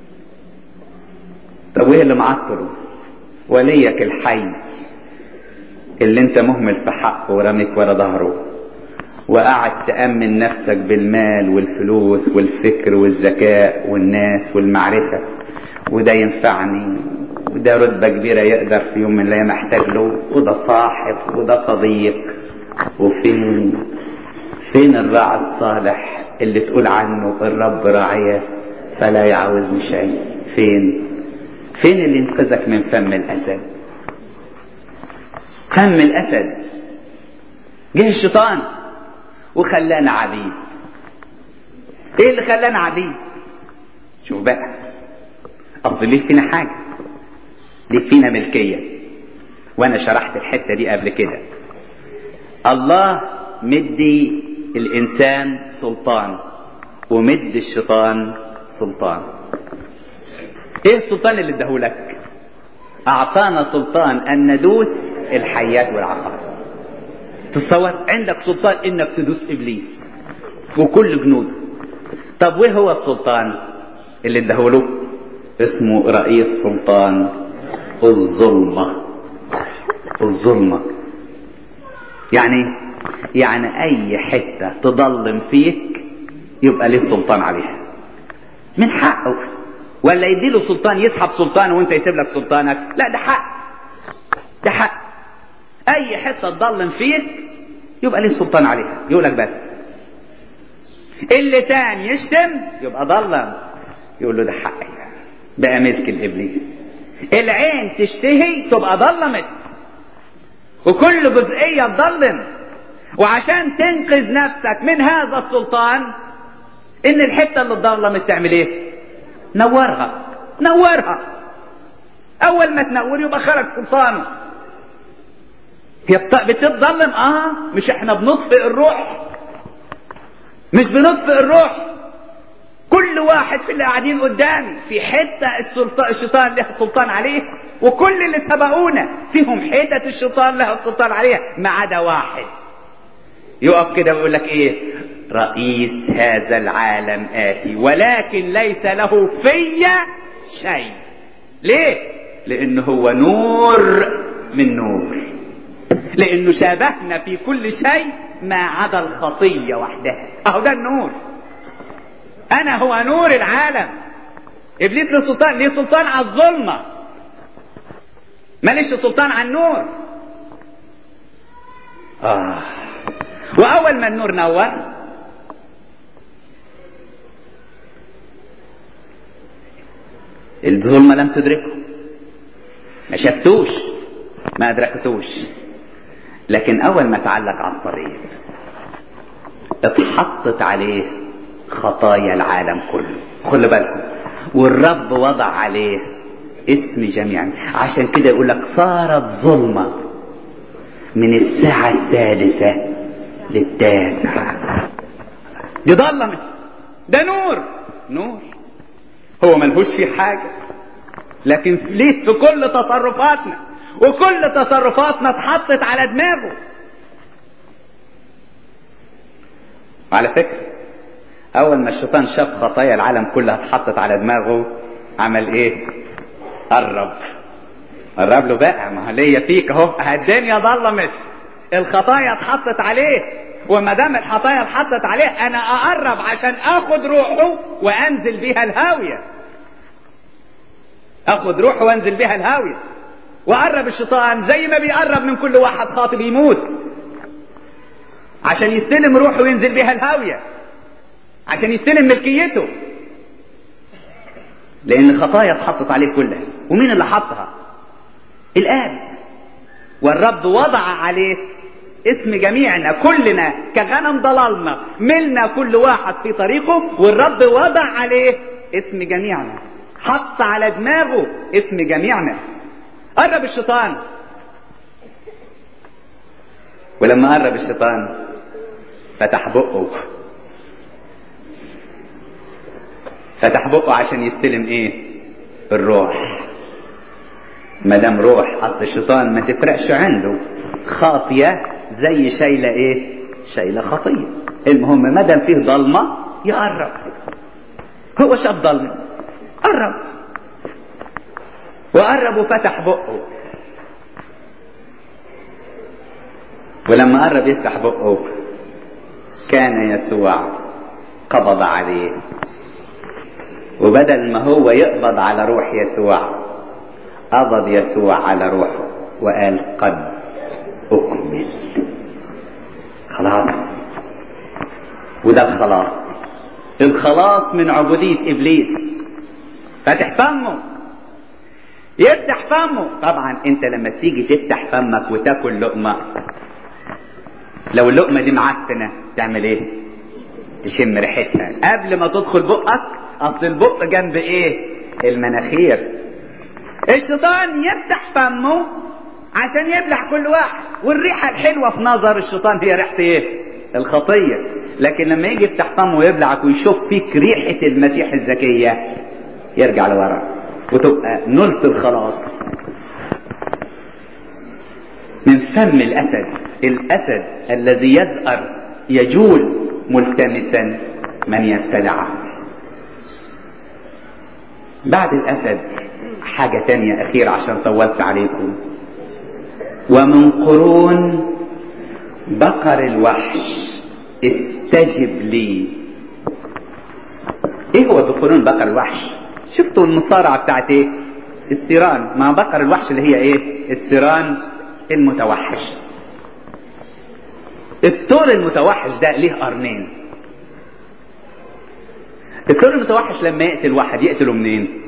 طب وايه اللي معطله؟ وليك الحي اللي انت مهمل في حقه ورميك ورا ظهره، وقعد تأمن نفسك بالمال والفلوس والفكر والذكاء والناس والمعرفة، وده ينفعني وده رتبة كبيرة يقدر في يوم من الأيام يحتاج له، وده صاحب وده صديق. فين الراعي الصالح اللي تقول عنه الرب راعيه فلا يعوزني شيء؟ فين اللي ينقذك من فم الأسد؟ فم الأسد جه الشيطان وخلانا عبيد. ايه اللي خلانا عبيد؟ شوف بقى، اصل ليه فينا حاجة، ليه فينا ملكية. وانا شرحت الحتة دي قبل كده. الله مدي الانسان سلطان ومد الشيطان سلطان. ايه السلطان اللي اداهولك؟ اعطانا سلطان ان ندوس الحيات والعقارب. تصور عندك سلطان انك تدوس ابليس وكل جنوده. طب وايه هو السلطان اللي اداهوله؟ اسمه رئيس سلطان الظلمة. الظلمة يعني اي حتة تضلم فيك يبقى ليه سلطان عليها من حقه. ولا يديله سلطان يسحب سلطانه وانت يسيب لك سلطانك؟ لا، ده حق. اي حتة تضلم فيك يبقى ليه سلطان عليها. يقولك بس اللي تاني يشتم يبقى ضلم، يقول له ده حقي بقى ملك الابليس. العين تشتهي تبقى ضلمت، وكل جزئية تضلم. وعشان تنقذ نفسك من هذا السلطان ان الحتة اللي اتضلمت تعمل ايه؟ نورها. اول ما تنور يبقى خرج سلطانه. هي بتتظلم، مش احنا بنطفئ الروح؟ مش بنطفئ الروح. كل واحد في اللي قاعدين قدامي في حتة الشيطان له سلطان عليه، وكل اللي سبقونا فيهم حتة الشيطان له السلطان عليها، ما عدا واحد يقف كده ويقول لك ايه؟ رئيس هذا العالم آتي ولكن ليس له في شيء. ليه؟ لأنه هو نور من نور، لأنه شابهنا في كل شيء ما عدا الخطية وحدها. أهو ده النور. أنا هو نور العالم. إبليس له سلطان، ليه سلطان على الظلمة، ماليش سلطان على النور. وأول ما النور نور الظلمة لم تدركه، ما شفتوش، ما أدركتوش. لكن أول ما تعلق على الصليب اتحطت عليه خطايا العالم كله. خلوا بالكم، والرب وضع عليه اسم جميعا. عشان كده يقول لك صارت ظلمة من الساعة 3 لل9. دي ضلمة، ده نور. نور هو ملهوش في حاجة، لكن ليه في كل تصرفاتنا، وكل تصرفاتنا اتحطت على دماغه. على فكرة اول ما الشيطان شاف خطايا العالم كلها اتحطت على دماغه عمل ايه؟ قرب له بقى، ما ليا فيك اهو، الدنيا ظلمت، الخطايا اتحطت عليه، وما دام الخطايا اتحطت عليه انا اقرب عشان اخد روحه وانزل بيها الهاوية. اخد روحه وانزل بيها الهاوية. وقرب الشيطان زي ما بيقرب من كل واحد خاطب يموت عشان يستلم روحه وينزل بيها الهاوية، عشان يستلم ملكيته، لان الخطايا اتحطت عليه كلها. ومين اللي حطها؟ الآب. والرب وضع عليه اسم جميعنا، كلنا كغنم ضللنا، ملنا كل واحد في طريقه، والرب وضع عليه اسم جميعنا، حط على دماغه اسم جميعنا. قرب الشيطان، ولما قرب الشيطان فتح بقه عشان يستلم ايه؟ الروح. ما دام روح، اصل الشيطان ما تفرقش عنده خاطية زي شايلة ايه؟ شايلة خطية. المهم ما دام فيه ضلمة يقرب. هو شاف ضلمة وقرب وفتح بقه. ولما قرب يفتح بقه كان يسوع قبض عليه، وبدل ما هو يقبض على روح يسوع قبض يسوع على روحه وقال قد أكمل. خلاص. وده الخلاص من عبودية إبليس. فتح فمه، يفتح فمه. طبعا انت لما تيجي تفتح فمك وتاكل لقمة، لو اللقمة دي معفنة تعمل ايه؟ تشم ريحتها قبل ما تدخل بقك. اصل البق جنب ايه؟ المناخير. الشيطان يفتح فمه عشان يبلع كل واحد، والريحة الحلوة في نظر الشيطان هي ريحة ايه؟ الخطية. لكن لما يجي يفتح فمه ويبلعك ويشوف فيك ريحة المسيح الزكية يرجع لورا، وتبقى نلت الخلاص من فم الأسد الذي يزأر يجول ملتمسا من يبتلعه. بعد الأسد حاجة تانية أخيرة عشان طولت عليكم. ومن قرون بقر الوحش استجب لي. ايه هو بقرون بقر الوحش؟ شفتوا المصارعة بتاعت ايه؟ الثيران مع بقر الوحش اللي هي ايه؟ الثيران المتوحش. الثور المتوحش ده ليه قرنين. الثور المتوحش لما يقتل واحد يقتله منين؟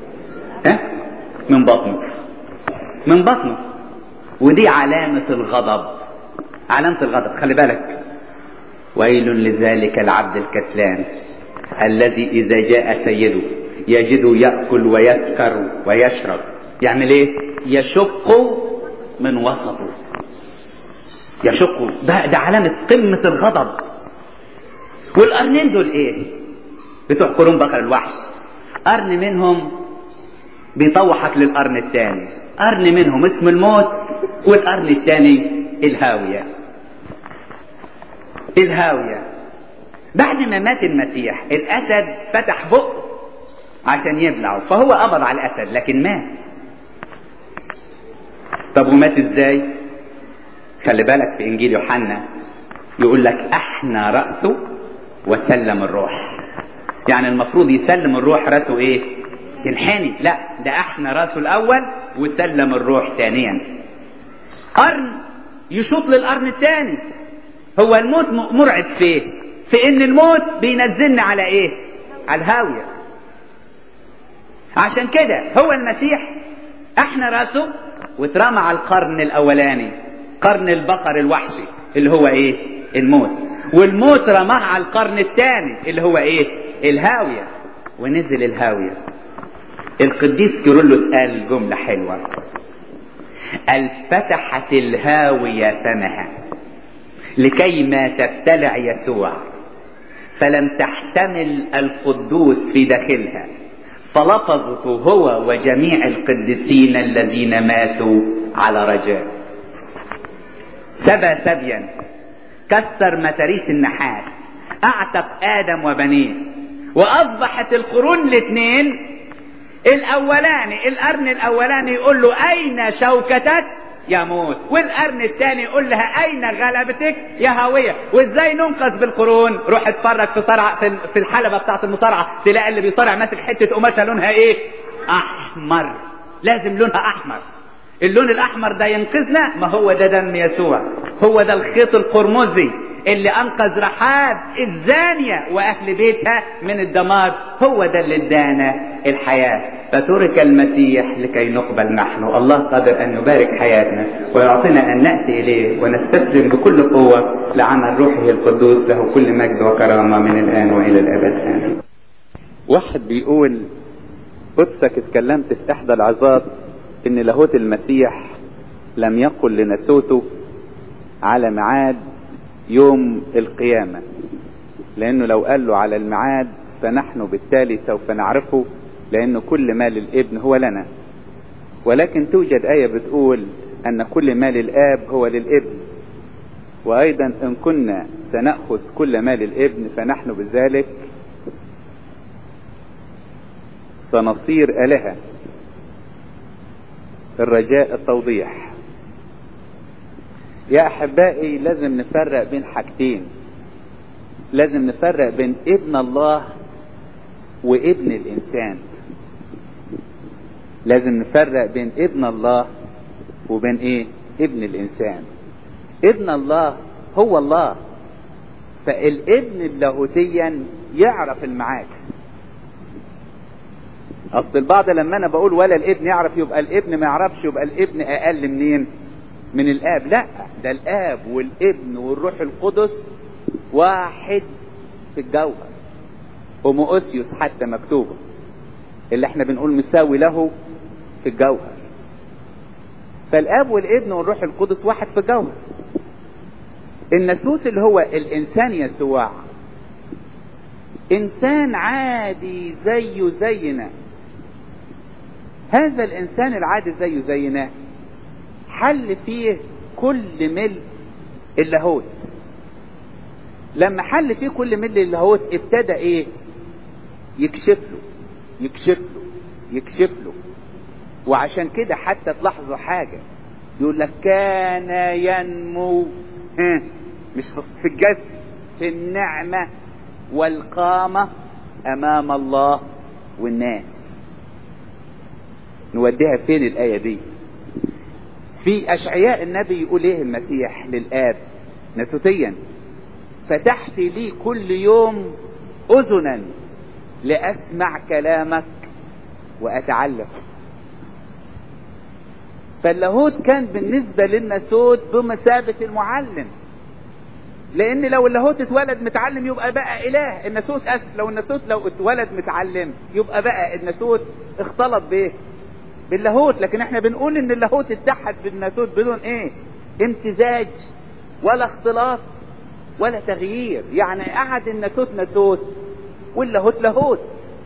من بطنه. ودي علامة الغضب. خلي بالك. ويل لذلك العبد الكسلان الذي إذا جاء سيده يجده يأكل ويسكر ويشرب. يعمل ايه؟ يشق من وسطه. يشق. ده علامة قمة الغضب. والقرنين دول ايه؟ بتوع قرون بقر الوحش. قرن منهم بيطوحك للقرن الثاني، قرن منهم اسمه الموت، والقرن الثاني الهاوية. الهاوية بعد ما مات المسيح الاسد فتح بقه عشان يبلعه، فهو قبض على الاسد لكن مات. طب ومات ازاي؟ خلي بالك في انجيل يوحنا يقول لك احنى رأسه وسلم الروح. يعني المفروض يسلم الروح رأسه ايه؟ تنحني. لا، ده احنى رأسه الاول وسلم الروح ثانيا. قرن يشوط للقرن الثاني. هو الموت مرعب فيه؟ في ان الموت بينزلنا على ايه؟ على الهاوية. عشان كده هو المسيح احنى رأسه واترمى على القرن الاولاني، قرن البقر الوحشي اللي هو ايه؟ الموت. والموت رماه على القرن الثاني اللي هو ايه؟ الهاوية. ونزل الهاوية. القديس كيرلس قال جملة حلوة، قال فتحت الهاوية فمها لكي ما تبتلع يسوع، فلم تحتمل القدوس في داخلها، فلفظت هو وجميع القديسين الذين ماتوا على رجاء. سبى سبيا، كسر متاريس النحاس، اعتق ادم وبنيه، واصبحت القرون الاثنين، الاولاني القرن الاولاني يقول له اين شوكتك يا موت، والقرن الثاني يقول لها اين غلبتك يا هاوية. وازاي ننقذ بالقرون؟ روح اتفرج في الحلبة بتاعت المصارعة، تلاقي اللي بيصارع ماسك حتة قماشة لونها ايه؟ احمر. لازم لونها احمر. اللون الاحمر ده ينقذنا، ما هو ده دم يسوع، هو ده الخيط القرمزي اللي انقذ رحاب الزانية واهل بيتها من الدمار، هو ده اللي ادانا الحياة. فترك المسيح لكي نقبل نحن. الله قادر ان يبارك حياتنا ويعطينا ان نأتي اليه ونستسلم بكل قوة لعمل روحه القدوس، له كل مجد وكرامة من الان والى الابد امين. واحد بيقول قدسك اتكلمت في احدى العظات ان لاهوت المسيح لم يقل لناسوته على ميعاد يوم القيامة، لانه لو قال له على الميعاد فنحن بالتالي سوف نعرفه، لان كل ما للابن هو لنا. ولكن توجد آية بتقول ان كل ما للاب هو للابن، وايضا ان كنا سنأخذ كل ما للابن فنحن بذلك سنصير آلهة. الرجاء التوضيح. يا احبائي لازم نفرق بين حاجتين، لازم نفرق بين ابن الله وابن الانسان. لازم نفرق بين ابن الله وبين ايه؟ ابن الانسان. ابن الله هو الله، فالابن اللاهوتيا يعرف الميعاد. اصل البعض لما انا بقول ولا الابن يعرف يبقى الابن ما يعرفش، يبقى الابن اقل منين؟ من الاب. لا، ده الاب والابن والروح القدس واحد في الجوهر. هوموسيوس حتى مكتوبه، اللي احنا بنقول مساوي له في الجوهر. فالاب والابن والروح القدس واحد في الجوهر. الناسوت اللي هو الانسان يسوع انسان عادي زيه زينا. هذا الانسان العادي زيه زينا حل فيه كل ملء اللاهوت. لما حل فيه كل ملء اللاهوت ابتدى ايه؟ يكشف له. وعشان كده حتى تلاحظوا حاجة يقول لك كان ينمو مش في الجسد، في النعمة والقامة امام الله والناس. نوديها فين الآية دي؟ في أشعياء النبي يقول ايه المسيح للآب ناسوتيا؟ فتحت لي كل يوم أذنا لأسمع كلامك وأتعلم. فاللاهوت كان بالنسبة للناسوت بمثابة المعلم، لأن لو اللاهوت اتولد متعلم يبقى بقى إله. الناسوت لو اتولد متعلم يبقى بقى الناسوت اختلط بيه؟ باللاهوت. لكن احنا بنقول ان اللاهوت اتحد بالناسوت بدون ايه؟ امتزاج ولا اختلاط. ولا تغيير. يعني قعد الناسوت ناسوت واللاهوت لاهوت.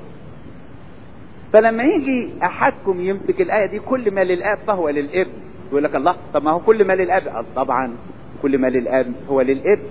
فلما يجي احدكم يمسك الايه دي كل ما للاب فهو للابن، يقول لك الله طب ما هو كل ما للاب. طبعا كل ما للاب هو للابن،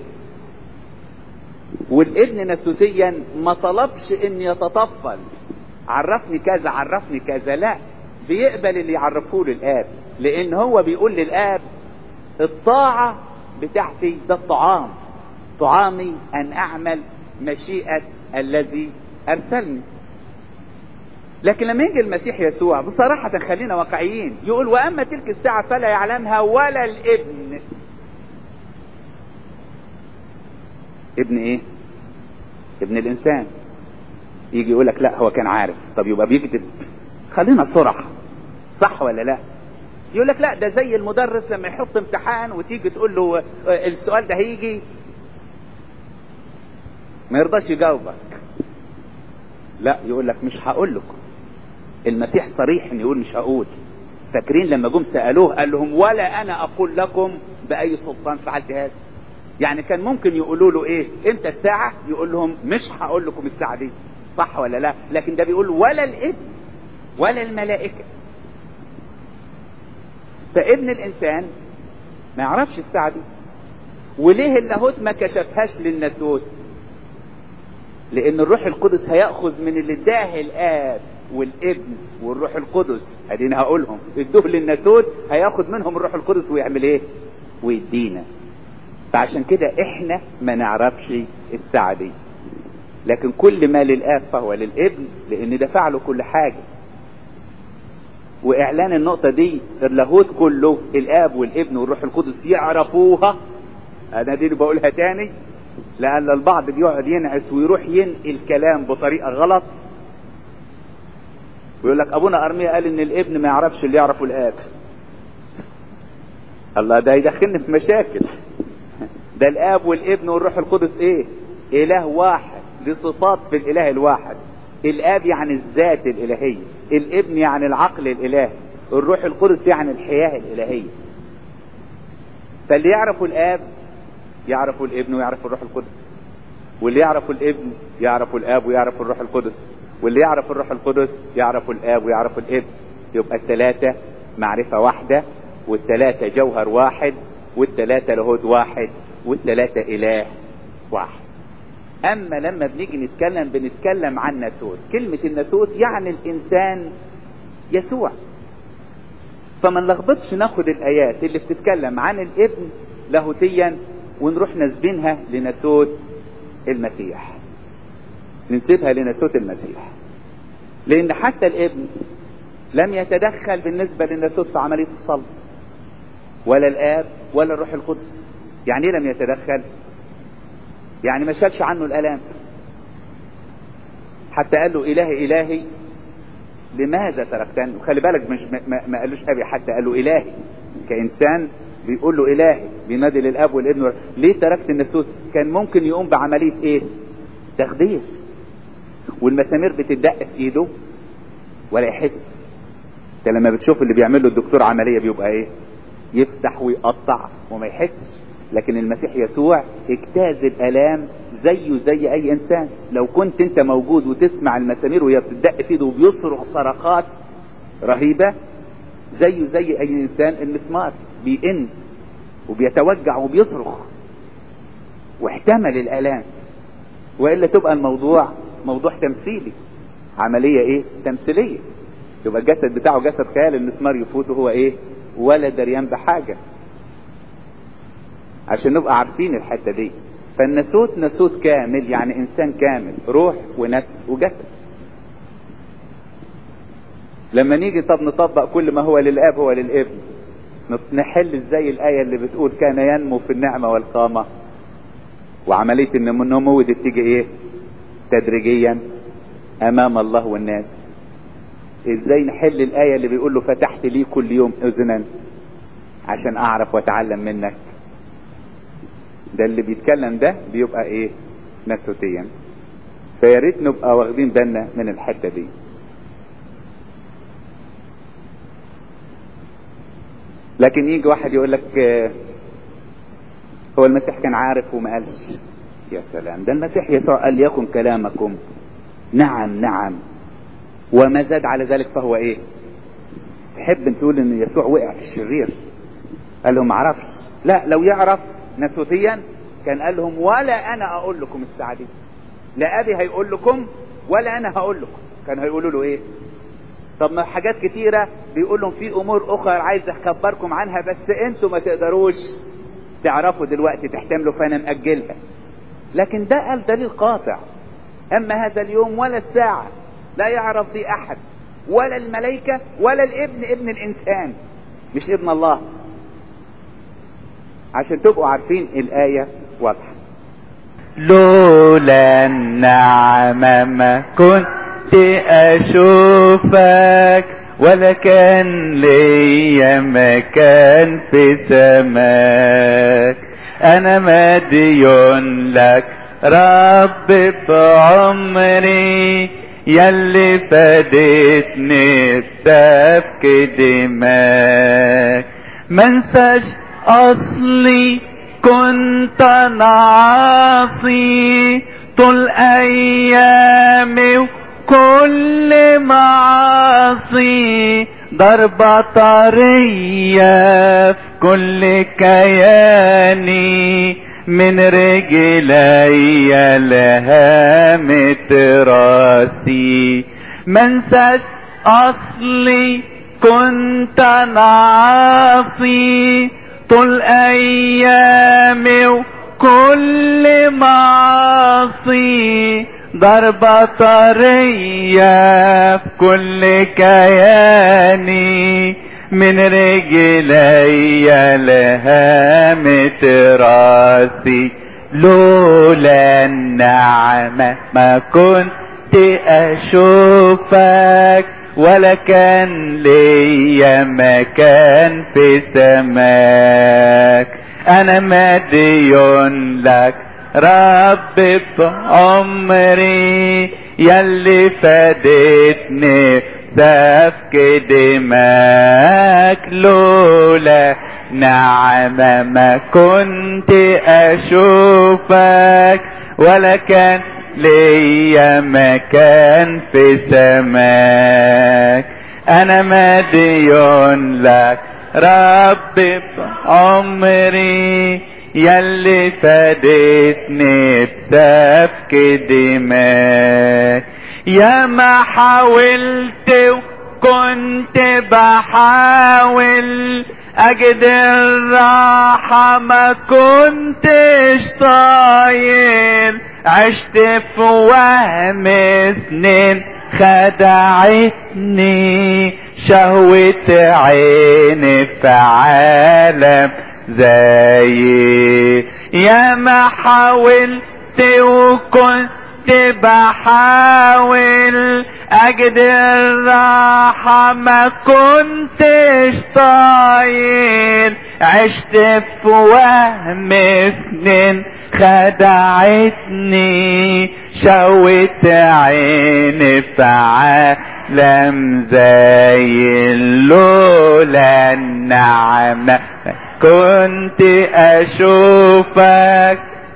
والابن ناسوتيا ما طلبش ان يتطفل عرفني كذا عرفني كذا، لا بيقبل اللي يعرفوه للاب، لان هو بيقول للاب الطاعة بتاعتي ده الطعام، طعامي ان اعمل مشيئة الذي ارسلني. لكن لما يجي المسيح يسوع بصراحة خلينا واقعيين، يقول واما تلك الساعة فلا يعلمها ولا الابن. ابن ايه؟ ابن الانسان. يجي يقول لك لا هو كان عارف، طب يبقى بيكذب. خلينا صرح، صح ولا لا؟ يقول لك لا ده زي المدرس لما يحط امتحان وتيجي تقول له السؤال ده هيجي ما يرضاش يجاوبك، لا يقول لك مش هقول لكم. المسيح صريح ان يقول مش هقول. فاكرين لما جم سألوه قال لهم ولا انا اقول لكم باي سلطان فعلت هذا. يعني كان ممكن يقولوا له ايه امتى الساعة، يقول لهم مش هقول لكم الساعة دي، صح ولا لا؟ لكن ده بيقول ولا الابن ولا الملائكة. فابن الانسان ما يعرفش الساعة دي. وليه اللاهوت ما كشفهاش للناسوت؟ لان الروح القدس هيأخذ من اللي اداه الاب والابن والروح القدس، ادينا هقولهم ادوه للناسوت، هياخد منهم الروح القدس ويعمل ايه؟ ويدينا. فعشان كده احنا ما نعرفش الساعة دي، لكن كل ما للاب فهو للابن، لان دفع له كل حاجة. واعلان النقطة دي اللاهوت كله الاب والابن والروح القدس يعرفوها. انا دي بقولها تاني لان البعض بيقعد ينعس ويروح ينقل كلام بطريقة غلط، ويقول لك ابونا ارميا قال ان الابن ما يعرفش اللي يعرفه الاب. الله ده يدخلني في مشاكل. ده الاب والابن والروح القدس ايه؟ اله واحد، دي صفات في الاله الواحد. الاب يعني الذات الالهية، الابن يعني العقل الالهي، الروح القدس يعني الحياة الالهية. فاللي يعرفوا الاب يعرفوا الابن ويعرفوا الروح القدس، واللي يعرفوا الابن يعرفوا الاب ويعرفوا الروح القدس، واللي يعرف الروح القدس يعرفوا الاب ويعرفوا الابن. يبقى الثلاثة معرفة واحدة، والثلاثة جوهر واحد، والثلاثة لاهوت واحد، والثلاثة اله واحد. اما لما بنيجي بنتكلم عن ناسوت، كلمة الناسوت يعني الانسان يسوع. فما نلخبطش ناخد الايات اللي بتتكلم عن الابن لاهوتيا ونروح نسبينها لناسوت المسيح، ننسبها لناسوت المسيح. لان حتى الابن لم يتدخل بالنسبة للناسوت في عملية الصلب، ولا الاب ولا الروح القدس. يعني ايه لم يتدخل؟ يعني ما شالش عنه الالام. حتى قال له الهي الهي لماذا تركتني. وخلي بالك مش ما قالوش ابي، حتى قال له الهي كانسان، بيقول له الهي، بينادي للاب والابن. ليه تركت الناسوت؟ كان ممكن يقوم بعملية ايه؟ تخدير، والمسامير بتدق في ايده ولا يحس. انت لما بتشوف اللي بيعمل له الدكتور عملية بيبقى ايه؟ يفتح ويقطع وما يحسش. لكن المسيح يسوع اجتاز الالام زيه زي اي انسان. لو كنت انت موجود وتسمع المسامير وهي بتدق في ايده وبيصرخ صرخات رهيبة، زيه زي اي انسان. المسمار بيئن وبيتوجع وبيصرخ، واحتمل الالام. والا تبقى الموضوع موضوع تمثيلي، عملية ايه؟ تمثيلية. يبقى الجسد بتاعه جسد خيال، المسمار يفوته هو ايه؟ ولا دريان بحاجة. عشان نبقى عارفين الحتة دي. فالناسوت ناسوت كامل، يعني انسان كامل، روح ونفس وجسد. لما نيجي طب نطبق كل ما هو للاب هو للابن، نحل ازاي الآية اللي بتقول كان ينمو في النعمة والقامة؟ وعملية النمو دي بتيجي ايه؟ تدريجيا امام الله والناس. ازاي نحل الآية اللي بيقول له فتحت لي كل يوم اذنا عشان اعرف واتعلم منك؟ ده اللي بيتكلم ده بيبقى ايه؟ ناسوتيا. فياريت نبقى واخدين بالنا من الحتة دي. لكن يجي واحد يقول لك هو المسيح كان عارف وما قالش؟ يا سلام، ده المسيح يسوع قال ليكن كلامكم نعم نعم وما زاد على ذلك فهو ايه؟ تحب تقول ان يسوع وقع في الشرير قال لهم معرفش؟ لا، لو يعرف ناسوتيا كان قال لهم ولا انا اقول لكم الساعة دي، لا ابي هيقول لكم ولا انا هقول لكم. كان هيقولوا له ايه؟ طب ما حاجات كتيرة بيقول لهم في امور اخرى عايز اخبركم عنها بس انتوا ما تقدروش تعرفوا دلوقتي تحتملوا فانا مأجلها. لكن ده قال دليل قاطع، اما هذا اليوم ولا الساعة لا يعرف دي احد ولا الملائكة ولا الابن، ابن الانسان مش ابن الله. عشان تبقوا عارفين الآية واضحة. لولا النعمة ما كنت اشوفك ولا كان ليا مكان في سماك. انا مديون لك رب بعمري يلي فادتني بسفك دماك. منساش اصلي كنت انا عاصي طول ايامي وكل معاصي، ضربة طرية في كل كياني من رجلي لهامت راسي. منساش اصلي كنت انا عاصي طول ايامي وكل معاصي، ضربة طرية في كل كياني من رجلي لهامت راسي. لولا النعمة ما كنت اشوفك ولا كان ليا مكان في سماك. انا مديون لك رب بعمري يلي فادتني سفك دماك. لولا نعمة ما كنت اشوفك ولا كان ليا مكان في سماك. انا مديون لك رب بعمري يلي فادتني بسفك دماك. يا ما حاولت وكنت بحاول اجد الراحة ما كنتش طايل، عشت في وهم سنين خدعتني شهوة عيني في عالم زي. يا ما حاولت وكنت بحاول اجد الراحة ما كنتش طايل، عشت في وهم سنين خدعتني شوت عيني في عالم زي. لولا النعمة كنت اشوفك.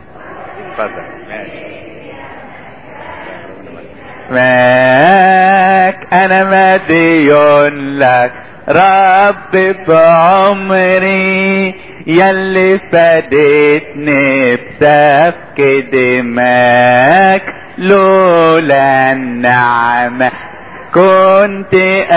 ماك انا مديون لك رب بعمري يلي فادتني بسفك دماك. لولا النعمة كنت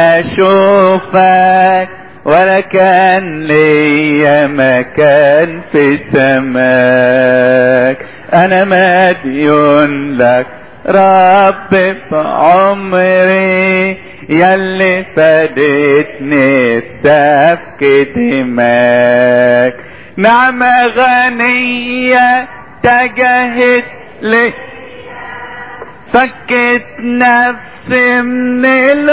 اشوفك ولا كان لي مكان في سماك. انا مديون لك رب بعمري يلي فادتني بسفك دماك. نعمة غنية اتجهت لي فكت نفسي من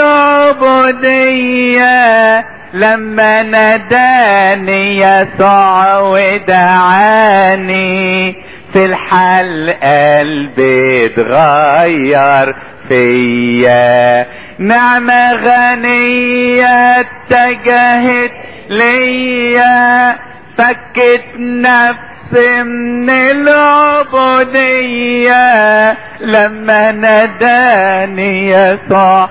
العبودية لما ناداني يسوع ودعاني. في الحال قلبي اتغير فيا. نعمة غنية اتجهت ليا فكت نفسي من العبودية لما ناداني يسوع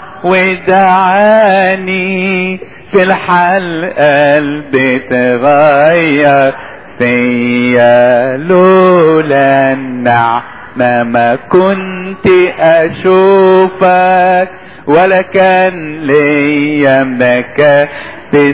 ودعاني في الحال قلبي تغير فيا لولا النعمة ما كنت أشوفك ولا كان ليا مكان في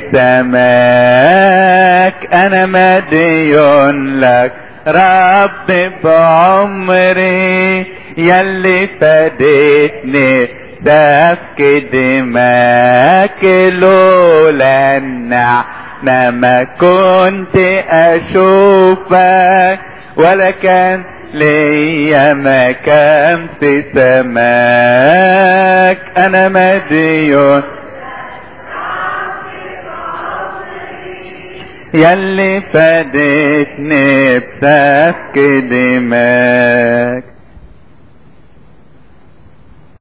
سماك. أنا مديون لك رب بعمري يلي فادتني سفك دماك لولا النعمة ما كنت أشوفك ولا كان ليا مكان في سماك. أنا مديون يلي فادتني بسفك دماك.